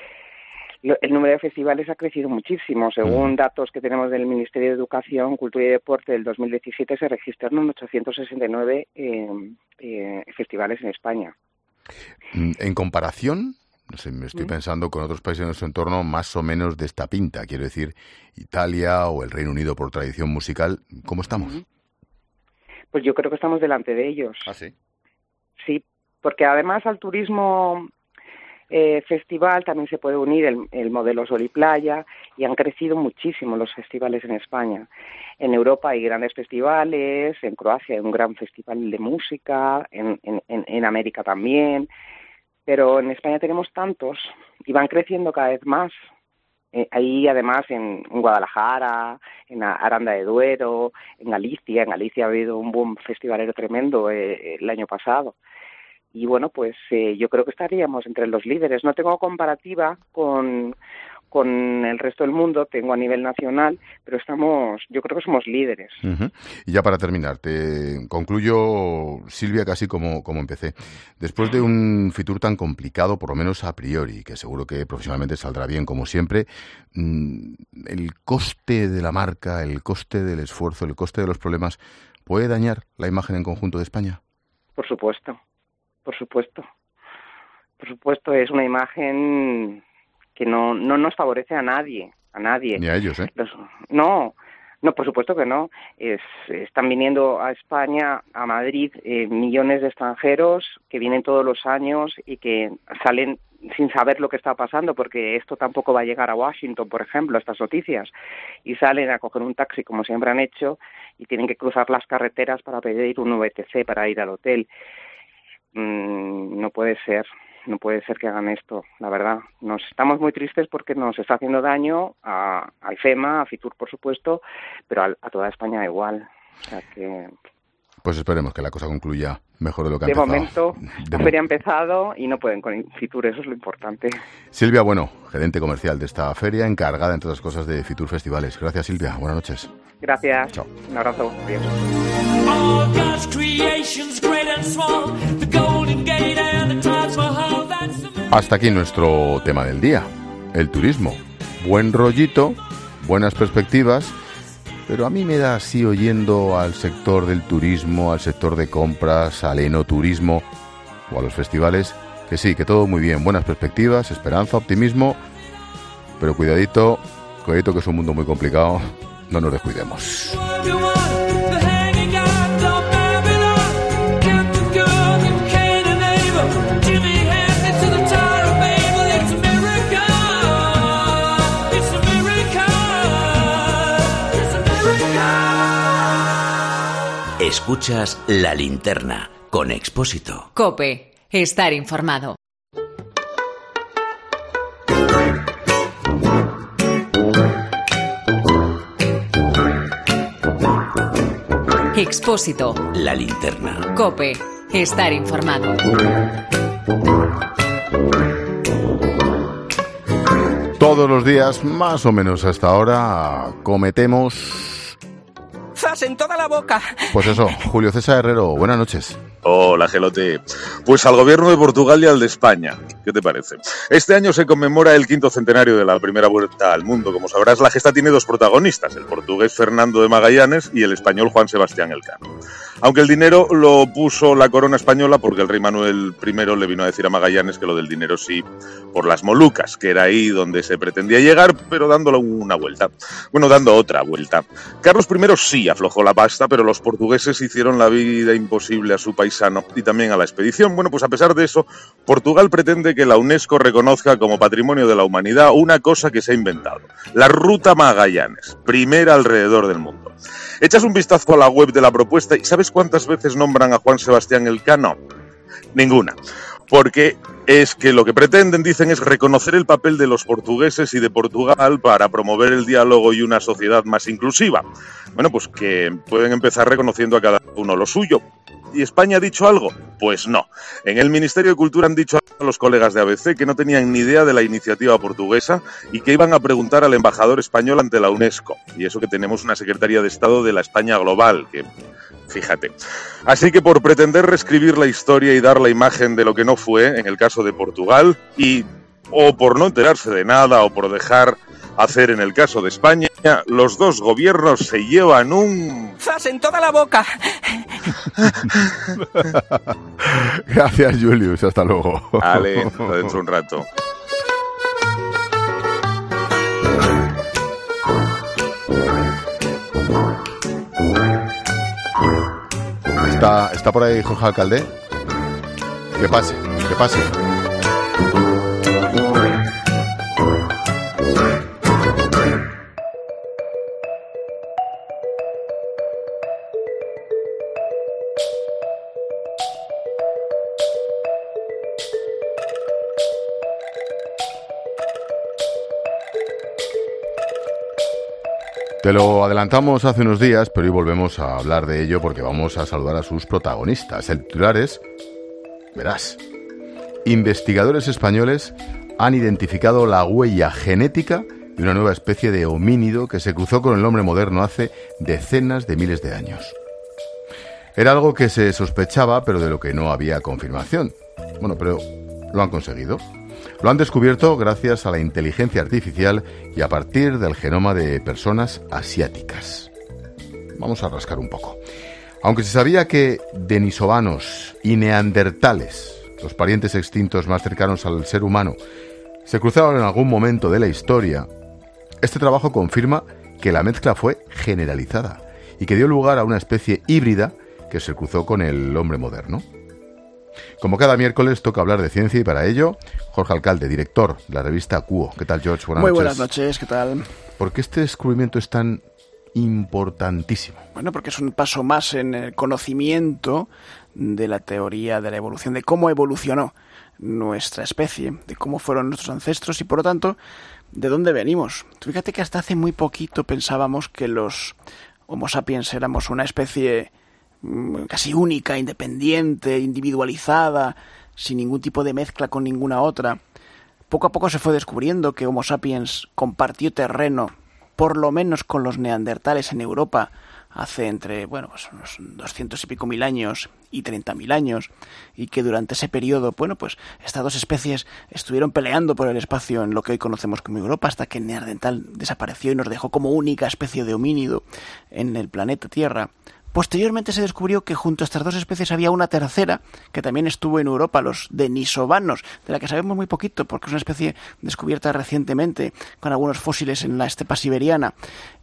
El número de festivales ha crecido muchísimo. Según datos que tenemos del Ministerio de Educación, Cultura y Deporte del dos mil diecisiete, se registraron ochocientos sesenta y nueve eh, eh, festivales en España. En comparación, no sé, me estoy pensando con otros países de nuestro entorno más o menos de esta pinta, quiero decir, Italia o el Reino Unido por tradición musical, ¿cómo estamos? Pues yo creo que estamos delante de ellos. ¿Ah, sí? Sí, porque además al turismo eh, festival también se puede unir el, el modelo Sol y Playa, y han crecido muchísimo los festivales en España. En Europa hay grandes festivales, en Croacia hay un gran festival de música, en, en, en América también, pero en España tenemos tantos y van creciendo cada vez más. Eh, ahí además en, en Guadalajara, en Aranda de Duero, en Galicia, en Galicia ha habido un boom festivalero tremendo eh, el año pasado. Y bueno, pues eh, yo creo que estaríamos entre los líderes. No tengo comparativa con, con el resto del mundo, tengo a nivel nacional, pero estamos, yo creo que somos líderes. Uh-huh. Y ya para terminar, te concluyo, Silvia, casi como, como empecé. Después de un Fitur tan complicado, por lo menos a priori, que seguro que profesionalmente saldrá bien como siempre, el coste de la marca, el coste del esfuerzo, el coste de los problemas, ¿puede dañar la imagen en conjunto de España? Por supuesto. Por supuesto, por supuesto, es una imagen que no, no nos favorece a nadie, a nadie. Ni a ellos, ¿eh? Los, no, no, por supuesto que no. Es, están viniendo a España, a Madrid, eh, millones de extranjeros que vienen todos los años y que salen sin saber lo que está pasando, porque esto tampoco va a llegar a Washington, por ejemplo, estas noticias, y salen a coger un taxi como siempre han hecho y tienen que cruzar las carreteras para pedir un V T C para ir al hotel. No puede ser, no puede ser que hagan esto, la verdad. Nos estamos muy tristes porque nos está haciendo daño a, a IFEMA, a Fitur, por supuesto, pero a, a toda España igual. O sea que... Pues esperemos que la cosa concluya mejor de lo que ha de empezado. Momento, de la feria ha empezado y no pueden con Fitur, eso es lo importante. Silvia Bueno, gerente comercial de esta feria, encargada, entre otras cosas, de Fitur Festivales. Gracias, Silvia. Buenas noches. Gracias. Chao. Un abrazo. Adiós. Hasta aquí nuestro tema del día, el turismo. Buen rollito, buenas perspectivas, pero a mí me da así, oyendo al sector del turismo, al sector de compras, al enoturismo o a los festivales, que sí, que todo muy bien, buenas perspectivas, esperanza, optimismo, pero cuidadito, cuidadito que es un mundo muy complicado, no nos descuidemos. Escuchas La Linterna con Expósito. COPE. Estar informado. Expósito. La Linterna. COPE. Estar informado. Todos los días, más o menos hasta ahora, cometemos... ¡Zas en toda la boca! Pues eso, Julio César Herrero, buenas noches. Hola, Gelote. Pues al gobierno de Portugal y al de España. ¿Qué te parece? Este año se conmemora el quinto centenario de la primera vuelta al mundo. Como sabrás, la gesta tiene dos protagonistas, el portugués Fernando de Magallanes y el español Juan Sebastián Elcano. Aunque el dinero lo puso la corona española porque el rey Manuel primero le vino a decir a Magallanes que lo del dinero sí por las Molucas, que era ahí donde se pretendía llegar, pero dándole una vuelta. Bueno, dando otra vuelta. Carlos primero sí aflojó la pasta, pero los portugueses hicieron la vida imposible a su paisano y también a la expedición. Bueno, pues a pesar de eso, Portugal pretende que la UNESCO reconozca como Patrimonio de la Humanidad una cosa que se ha inventado: la Ruta Magallanes, primera alrededor del mundo. Echas un vistazo a la web de la propuesta y ¿sabes cuántas veces nombran a Juan Sebastián Elcano? Ninguna. Porque es que lo que pretenden, dicen, es reconocer el papel de los portugueses y de Portugal para promover el diálogo y una sociedad más inclusiva. Bueno, pues que pueden empezar reconociendo a cada uno lo suyo. ¿Y España ha dicho algo? Pues no. En el Ministerio de Cultura han dicho a los colegas de A B C que no tenían ni idea de la iniciativa portuguesa y que iban a preguntar al embajador español ante la UNESCO. Y eso que tenemos una Secretaría de Estado de la España global, que... fíjate. Así que por pretender reescribir la historia y dar la imagen de lo que no fue, en el caso de Portugal, y o por no enterarse de nada o por dejar hacer en el caso de España, los dos gobiernos se llevan un... ¡zas en toda la boca! Gracias, Julius. Hasta luego. Vale, hasta dentro de un rato. ¿Está, ¿Está por ahí Jorge Alcalde? Que pase, que pase. Te lo adelantamos hace unos días, pero hoy volvemos a hablar de ello porque vamos a saludar a sus protagonistas. El titular es, verás, investigadores españoles han identificado la huella genética de una nueva especie de homínido que se cruzó con el hombre moderno hace decenas de miles de años. Era algo que se sospechaba, pero de lo que no había confirmación. Bueno, pero lo han conseguido. Lo han descubierto gracias a la inteligencia artificial y a partir del genoma de personas asiáticas. Vamos a rascar un poco. Aunque se sabía que denisovanos y neandertales, los parientes extintos más cercanos al ser humano, se cruzaron en algún momento de la historia, este trabajo confirma que la mezcla fue generalizada y que dio lugar a una especie híbrida que se cruzó con el hombre moderno. Como cada miércoles toca hablar de ciencia y para ello, Jorge Alcalde, director de la revista Cuo. ¿Qué tal, George? Buenas Muy noches. buenas noches, ¿qué tal? ¿Por qué este descubrimiento es tan importantísimo? Bueno, porque es un paso más en el conocimiento de la teoría de la evolución, de cómo evolucionó nuestra especie, de cómo fueron nuestros ancestros y, por lo tanto, de dónde venimos. Fíjate que hasta hace muy poquito pensábamos que los Homo sapiens éramos una especie casi única, independiente, individualizada, sin ningún tipo de mezcla con ninguna otra. Poco a poco se fue descubriendo que Homo sapiens compartió terreno, por lo menos con los neandertales en Europa, hace entre, bueno, pues unos doscientos y pico mil años y treinta mil años, y que durante ese periodo, bueno, pues estas dos especies estuvieron peleando por el espacio en lo que hoy conocemos como Europa, hasta que el neandertal desapareció y nos dejó como única especie de homínido en el planeta Tierra. Posteriormente se descubrió que junto a estas dos especies había una tercera que también estuvo en Europa, los denisovanos, de la que sabemos muy poquito porque es una especie descubierta recientemente con algunos fósiles en la estepa siberiana,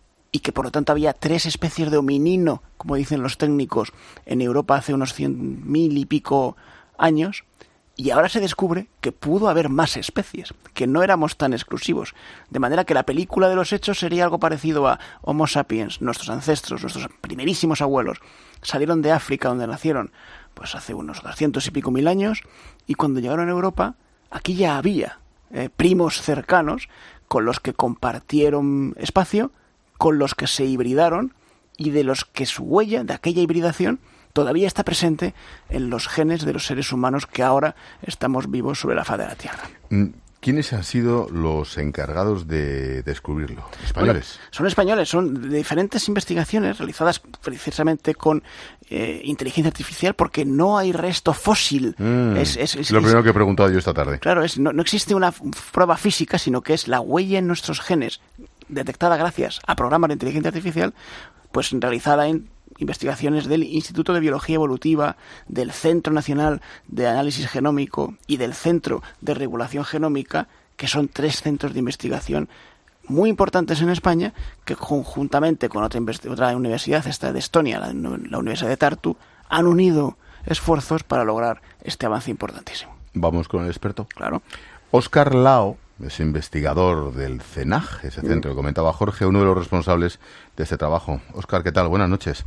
y que por lo tanto había tres especies de hominino, como dicen los técnicos, en Europa hace unos cien mil y pico años. Y ahora se descubre que pudo haber más especies, que no éramos tan exclusivos. De manera que la película de los hechos sería algo parecido a Homo sapiens, nuestros ancestros, nuestros primerísimos abuelos. Salieron de África, donde nacieron, pues hace unos doscientos y pico mil años, y cuando llegaron a Europa, aquí ya había eh, primos cercanos con los que compartieron espacio, con los que se hibridaron, y de los que su huella, de aquella hibridación, todavía está presente en los genes de los seres humanos que ahora estamos vivos sobre la faz de la Tierra. ¿Quiénes han sido los encargados de descubrirlo? ¿Españoles? Bueno, son españoles, son de diferentes investigaciones realizadas precisamente con eh, inteligencia artificial, porque no hay resto fósil. Mm, es, es, es lo es, primero que he preguntado yo esta tarde. Claro, es, no, no existe una prueba física, sino que es la huella en nuestros genes, detectada gracias a programas de inteligencia artificial, pues realizada en investigaciones del Instituto de Biología Evolutiva, del Centro Nacional de Análisis Genómico y del Centro de Regulación Genómica, que son tres centros de investigación muy importantes en España, que conjuntamente con otra, otra universidad, esta de Estonia, la, la Universidad de Tartu, han unido esfuerzos para lograr este avance importantísimo. Vamos con el experto. Claro. Óscar Lao es investigador del CENAG, ese centro que comentaba Jorge, uno de los responsables de este trabajo. Óscar, ¿qué tal? Buenas noches.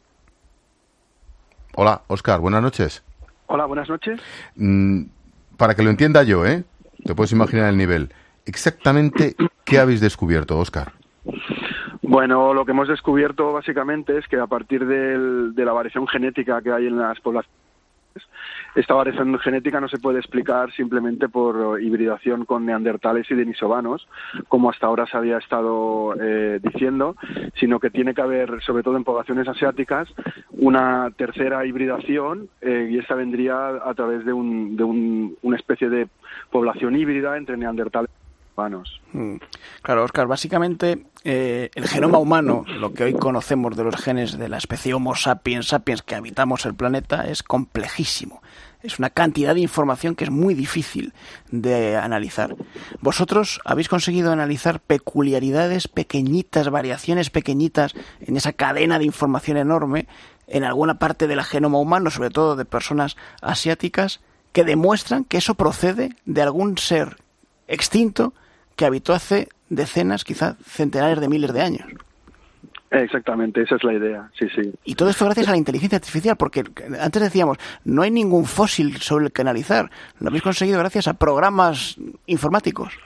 Hola, Óscar, buenas noches. Hola, buenas noches. Mm, para que lo entienda yo, ¿eh? Te puedes imaginar el nivel. Exactamente, ¿qué habéis descubierto, Óscar? Bueno, lo que hemos descubierto básicamente es que a partir del, de la variación genética que hay en las poblaciones, esta variación genética no se puede explicar simplemente por hibridación con neandertales y denisovanos, como hasta ahora se había estado eh, diciendo, sino que tiene que haber, sobre todo en poblaciones asiáticas, una tercera hibridación, eh, y esta vendría a través de, un, de un, una especie de población híbrida entre neandertales y denisovanos. Mm. Claro, Óscar, básicamente eh, el genoma humano, lo que hoy conocemos de los genes de la especie Homo sapiens sapiens que habitamos el planeta, es complejísimo. Es una cantidad de información que es muy difícil de analizar. Vosotros habéis conseguido analizar peculiaridades pequeñitas, variaciones pequeñitas en esa cadena de información enorme en alguna parte del genoma humano, sobre todo de personas asiáticas, que demuestran que eso procede de algún ser extinto que habitó hace decenas, quizá centenares de miles de años. Exactamente, esa es la idea, sí, sí. Y todo esto gracias a la inteligencia artificial, porque antes decíamos, no hay ningún fósil sobre el que analizar. Lo habéis conseguido gracias a programas informáticos.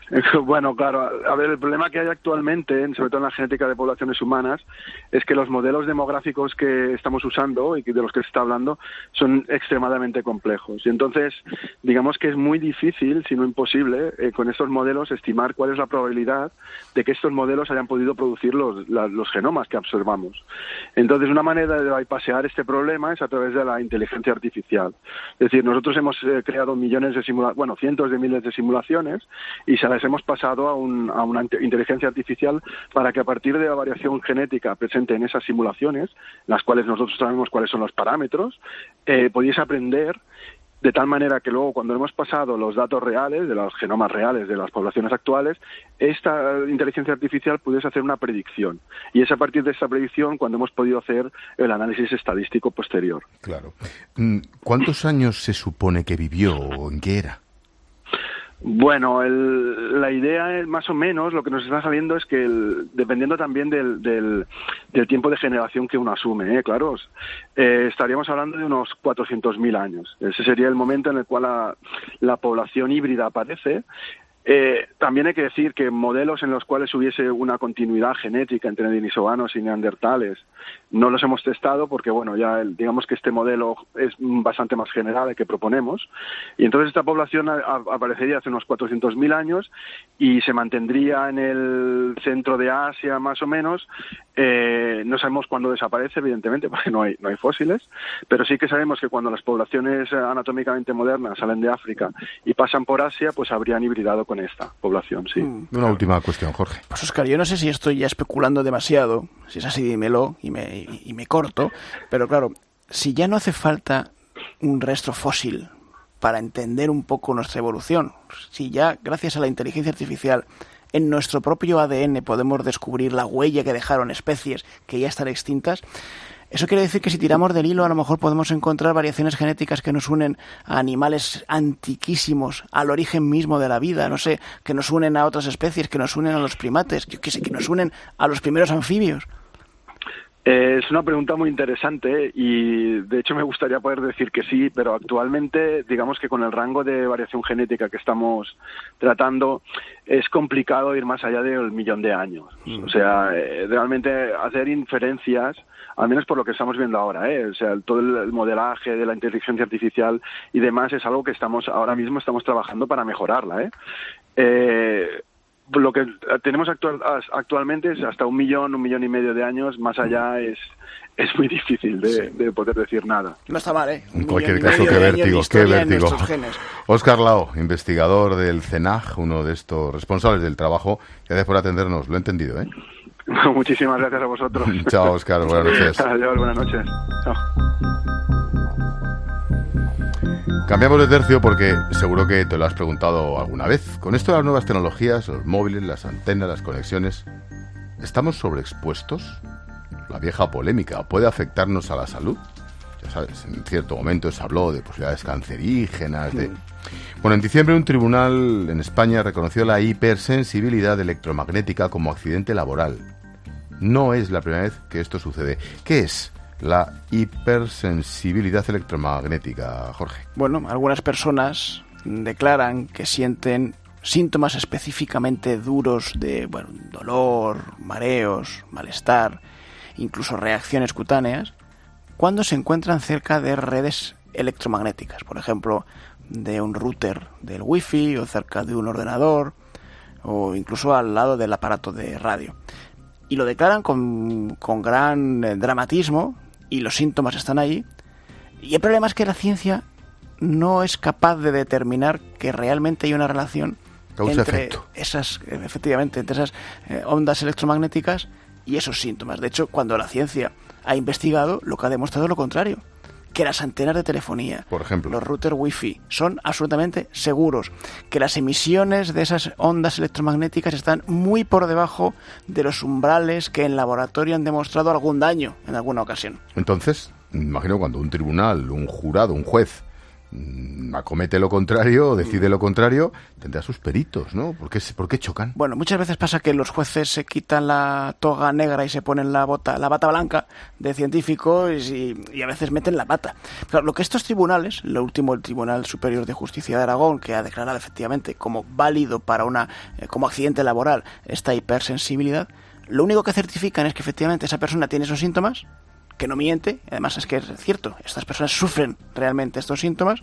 Bueno, claro, a ver, el problema que hay actualmente, sobre todo en la genética de poblaciones humanas, es que los modelos demográficos que estamos usando y de los que se está hablando son extremadamente complejos. Y entonces, digamos que es muy difícil, si no imposible, eh, con estos modelos estimar cuál es la probabilidad de que estos modelos hayan podido producir los, la, los genomas que observamos. Entonces, una manera de bypassear este problema es a través de la inteligencia artificial. Es decir, nosotros hemos eh, creado millones de simulaciones, bueno, cientos de miles de simulaciones y se las hemos pasado a, un, a una inteligencia artificial para que a partir de la variación genética presente en esas simulaciones, las cuales nosotros sabemos cuáles son los parámetros, eh, pudiese aprender de tal manera que luego cuando hemos pasado los datos reales, de los genomas reales de las poblaciones actuales, esta inteligencia artificial pudiese hacer una predicción. Y es a partir de esta predicción cuando hemos podido hacer el análisis estadístico posterior. Claro. ¿Cuántos años se supone que vivió o en qué era? Bueno, el, la idea es más o menos, lo que nos está saliendo es que el, dependiendo también del, del, del tiempo de generación que uno asume, ¿eh? Claro, eh, estaríamos hablando de unos cuatrocientos mil años. Ese sería el momento en el cual la, la población híbrida aparece. Eh, también hay que decir que modelos en los cuales hubiese una continuidad genética entre denisovanos y neandertales no los hemos testado porque, bueno, ya el, digamos que este modelo es bastante más general el que proponemos. Y entonces esta población a, a, aparecería hace unos cuatrocientos mil años y se mantendría en el centro de Asia más o menos. Eh, no sabemos cuándo desaparece, evidentemente, porque no hay, no hay fósiles, pero sí que sabemos que cuando las poblaciones anatómicamente modernas salen de África y pasan por Asia, pues habrían hibridado con esta población, sí. Una última cuestión, Jorge. Pues Óscar, yo no sé si estoy ya especulando demasiado, si es así dímelo y me, y, y me corto, pero claro, si ya no hace falta un rastro fósil para entender un poco nuestra evolución, si ya gracias a la inteligencia artificial en nuestro propio A D N podemos descubrir la huella que dejaron especies que ya están extintas, eso quiere decir que si tiramos del hilo a lo mejor podemos encontrar variaciones genéticas que nos unen a animales antiquísimos, al origen mismo de la vida, no sé, que nos unen a otras especies, que nos unen a los primates, yo qué sé, que nos unen a los primeros anfibios. Eh, es una pregunta muy interesante y de hecho me gustaría poder decir que sí, pero actualmente digamos que con el rango de variación genética que estamos tratando es complicado ir más allá del millón de años. Mm. O sea, eh, realmente hacer inferencias, al menos por lo que estamos viendo ahora, ¿eh? O sea, todo el modelaje de la inteligencia artificial y demás es algo que estamos ahora mismo estamos trabajando para mejorarla, ¿eh? Eh, lo que tenemos actual, actualmente es hasta un millón, un millón y medio de años, más allá es es muy difícil de, sí. de poder decir nada. No está mal, ¿eh? En cualquier caso, qué vértigo, qué vértigo. Óscar Lao, investigador del CENAG, uno de estos responsables del trabajo, gracias por atendernos, lo he entendido, ¿eh? Muchísimas gracias a vosotros. Chao, Óscar, buenas noches. Adiós, buenas noches. Chao. Cambiamos de tercio porque seguro que te lo has preguntado alguna vez. Con esto de las nuevas tecnologías, los móviles, las antenas, las conexiones, ¿estamos sobreexpuestos? La vieja polémica, ¿puede afectarnos a la salud? Ya sabes, en cierto momento se habló de posibilidades cancerígenas, de... Bueno, en diciembre un tribunal en España reconoció la hipersensibilidad electromagnética como accidente laboral. No es la primera vez que esto sucede. ¿Qué es la hipersensibilidad electromagnética, Jorge? Bueno, algunas personas declaran que sienten síntomas específicamente duros de, bueno, dolor, mareos, malestar, incluso reacciones cutáneas, cuando se encuentran cerca de redes electromagnéticas, por ejemplo, de un router del wifi o cerca de un ordenador o incluso al lado del aparato de radio. Y lo declaran con, con gran eh, dramatismo y los síntomas están ahí. Y el problema es que la ciencia no es capaz de determinar que realmente hay una relación causa entre efecto. esas, efectivamente, entre esas eh, ondas electromagnéticas y esos síntomas. De hecho, cuando la ciencia ha investigado, lo que ha demostrado es lo contrario, que las antenas de telefonía, por ejemplo, los routers wifi, son absolutamente seguros, que las emisiones de esas ondas electromagnéticas están muy por debajo de los umbrales que en laboratorio han demostrado algún daño en alguna ocasión. Entonces, imagino cuando un tribunal, un jurado, un juez acomete lo contrario o decide lo contrario, tendrá sus peritos, ¿no? ¿Por qué, ¿Por qué chocan? Bueno, muchas veces pasa que los jueces se quitan la toga negra y se ponen la bota, la bata blanca de científicos y, y a veces meten la bata. Claro, lo que estos tribunales, lo último el Tribunal Superior de Justicia de Aragón, que ha declarado efectivamente como válido para una, eh, como accidente laboral esta hipersensibilidad, lo único que certifican es que efectivamente esa persona tiene esos síntomas, que no miente, además es que es cierto, estas personas sufren realmente estos síntomas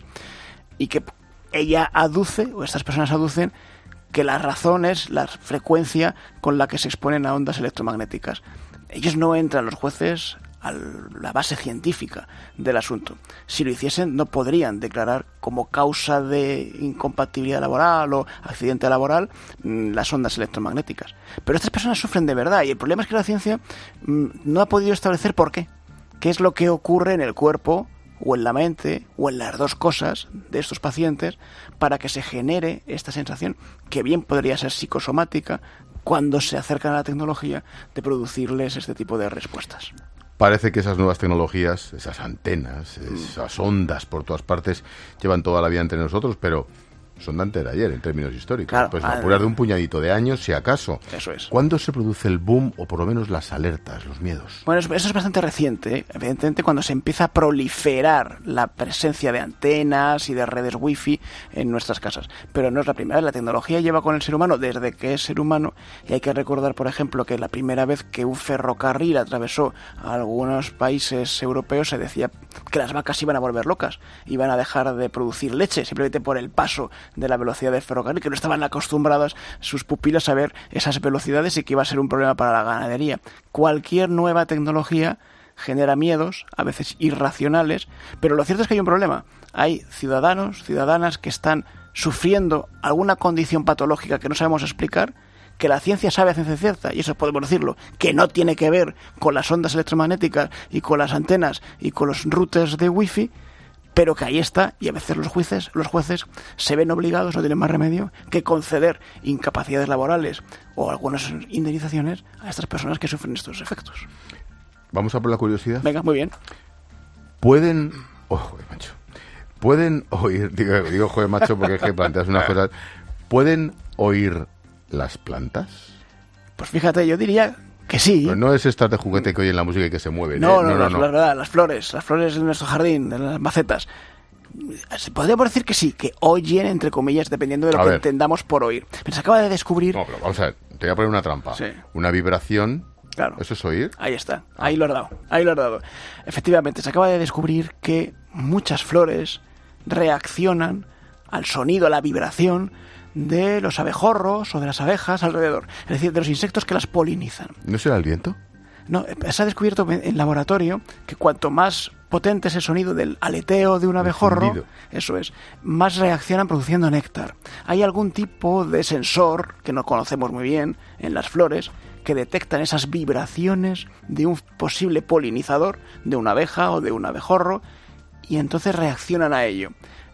y que ella aduce, o estas personas aducen, que la razón es la frecuencia con la que se exponen a ondas electromagnéticas. Ellos no entran, los jueces, a la base científica del asunto. Si lo hiciesen, no podrían declarar como causa de incompatibilidad laboral o accidente laboral mmm, las ondas electromagnéticas. Pero estas personas sufren de verdad y el problema es que la ciencia mmm, no ha podido establecer por qué. ¿Qué es lo que ocurre en el cuerpo o en la mente o en las dos cosas de estos pacientes para que se genere esta sensación que bien podría ser psicosomática cuando se acercan a la tecnología de producirles este tipo de respuestas? Parece que esas nuevas tecnologías, esas antenas, esas ondas por todas partes, llevan toda la vida entre nosotros, pero son de antes de ayer en términos históricos. Claro, pues ah, apurar de un puñadito de años, si acaso. Eso es. ¿Cuándo se produce el boom o por lo menos las alertas, los miedos? Bueno, eso es bastante reciente, ¿eh? Evidentemente cuando se empieza a proliferar la presencia de antenas y de redes wifi en nuestras casas. Pero no es la primera vez, la tecnología lleva con el ser humano desde que es ser humano y hay que recordar, por ejemplo, que la primera vez que un ferrocarril atravesó a algunos países europeos se decía que las vacas iban a volver locas, iban a dejar de producir leche simplemente por el paso de la velocidad del ferrocarril, que no estaban acostumbradas sus pupilas a ver esas velocidades y que iba a ser un problema para la ganadería. Cualquier nueva tecnología genera miedos, a veces irracionales, pero lo cierto es que hay un problema. Hay ciudadanos, ciudadanas que están sufriendo alguna condición patológica que no sabemos explicar, que la ciencia sabe a ciencia cierta, y eso podemos decirlo, que no tiene que ver con las ondas electromagnéticas y con las antenas y con los routers de wifi, pero que ahí está, y a veces los jueces, los jueces se ven obligados, no tienen más remedio, que conceder incapacidades laborales o algunas indemnizaciones a estas personas que sufren estos efectos. Vamos a por la curiosidad. Venga, muy bien. Pueden... Oh, joder, macho. Pueden oír... Digo, digo joder, macho, porque es que planteas unas cosas... ¿Pueden oír las plantas? Pues fíjate, yo diría... que sí. Pero no es estas de juguete que oyen la música y que se mueven. No, ¿eh? no, no, no, no, no. La verdad, las flores, las flores de nuestro jardín, de las macetas. Podríamos decir que sí, que oyen, entre comillas, dependiendo de lo A que ver. entendamos por oír. Pero se acaba de descubrir... No, pero vamos a ver, te voy a poner una trampa. Sí. Una vibración, claro. ¿eso es oír? Ahí está, ahí lo has dado, ahí lo has dado. Efectivamente, se acaba de descubrir que muchas flores reaccionan al sonido, a la vibración de los abejorros o de las abejas alrededor. Es decir, de los insectos que las polinizan. ¿No será el viento? No, se ha descubierto en laboratorio que cuanto más potente es el sonido del aleteo de un abejorro, zumbido. eso es, más reaccionan produciendo néctar. Hay algún tipo de sensor que no conocemos muy bien en las flores que detectan esas vibraciones de un posible polinizador, de una abeja o de un abejorro, y entonces reaccionan a ello.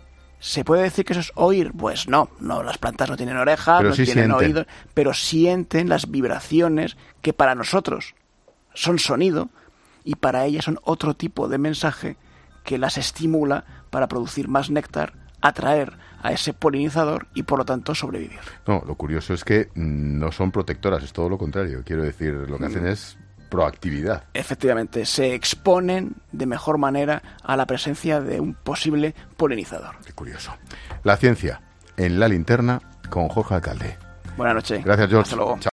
¿Se puede decir que eso es oír? Pues no, no, las plantas no tienen orejas, Pero no sí tienen sienten. oídos, pero sienten las vibraciones que para nosotros son sonido y para ellas son otro tipo de mensaje que las estimula para producir más néctar, atraer a ese polinizador y por lo tanto sobrevivir. No, lo curioso es que no son protectoras, es todo lo contrario. Quiero decir, lo que hacen es proactividad. Efectivamente, se exponen de mejor manera a la presencia de un posible polinizador. Qué curioso. La ciencia en La Linterna con Jorge Alcalde. Buenas noches. Gracias, George. Hasta luego. Chao.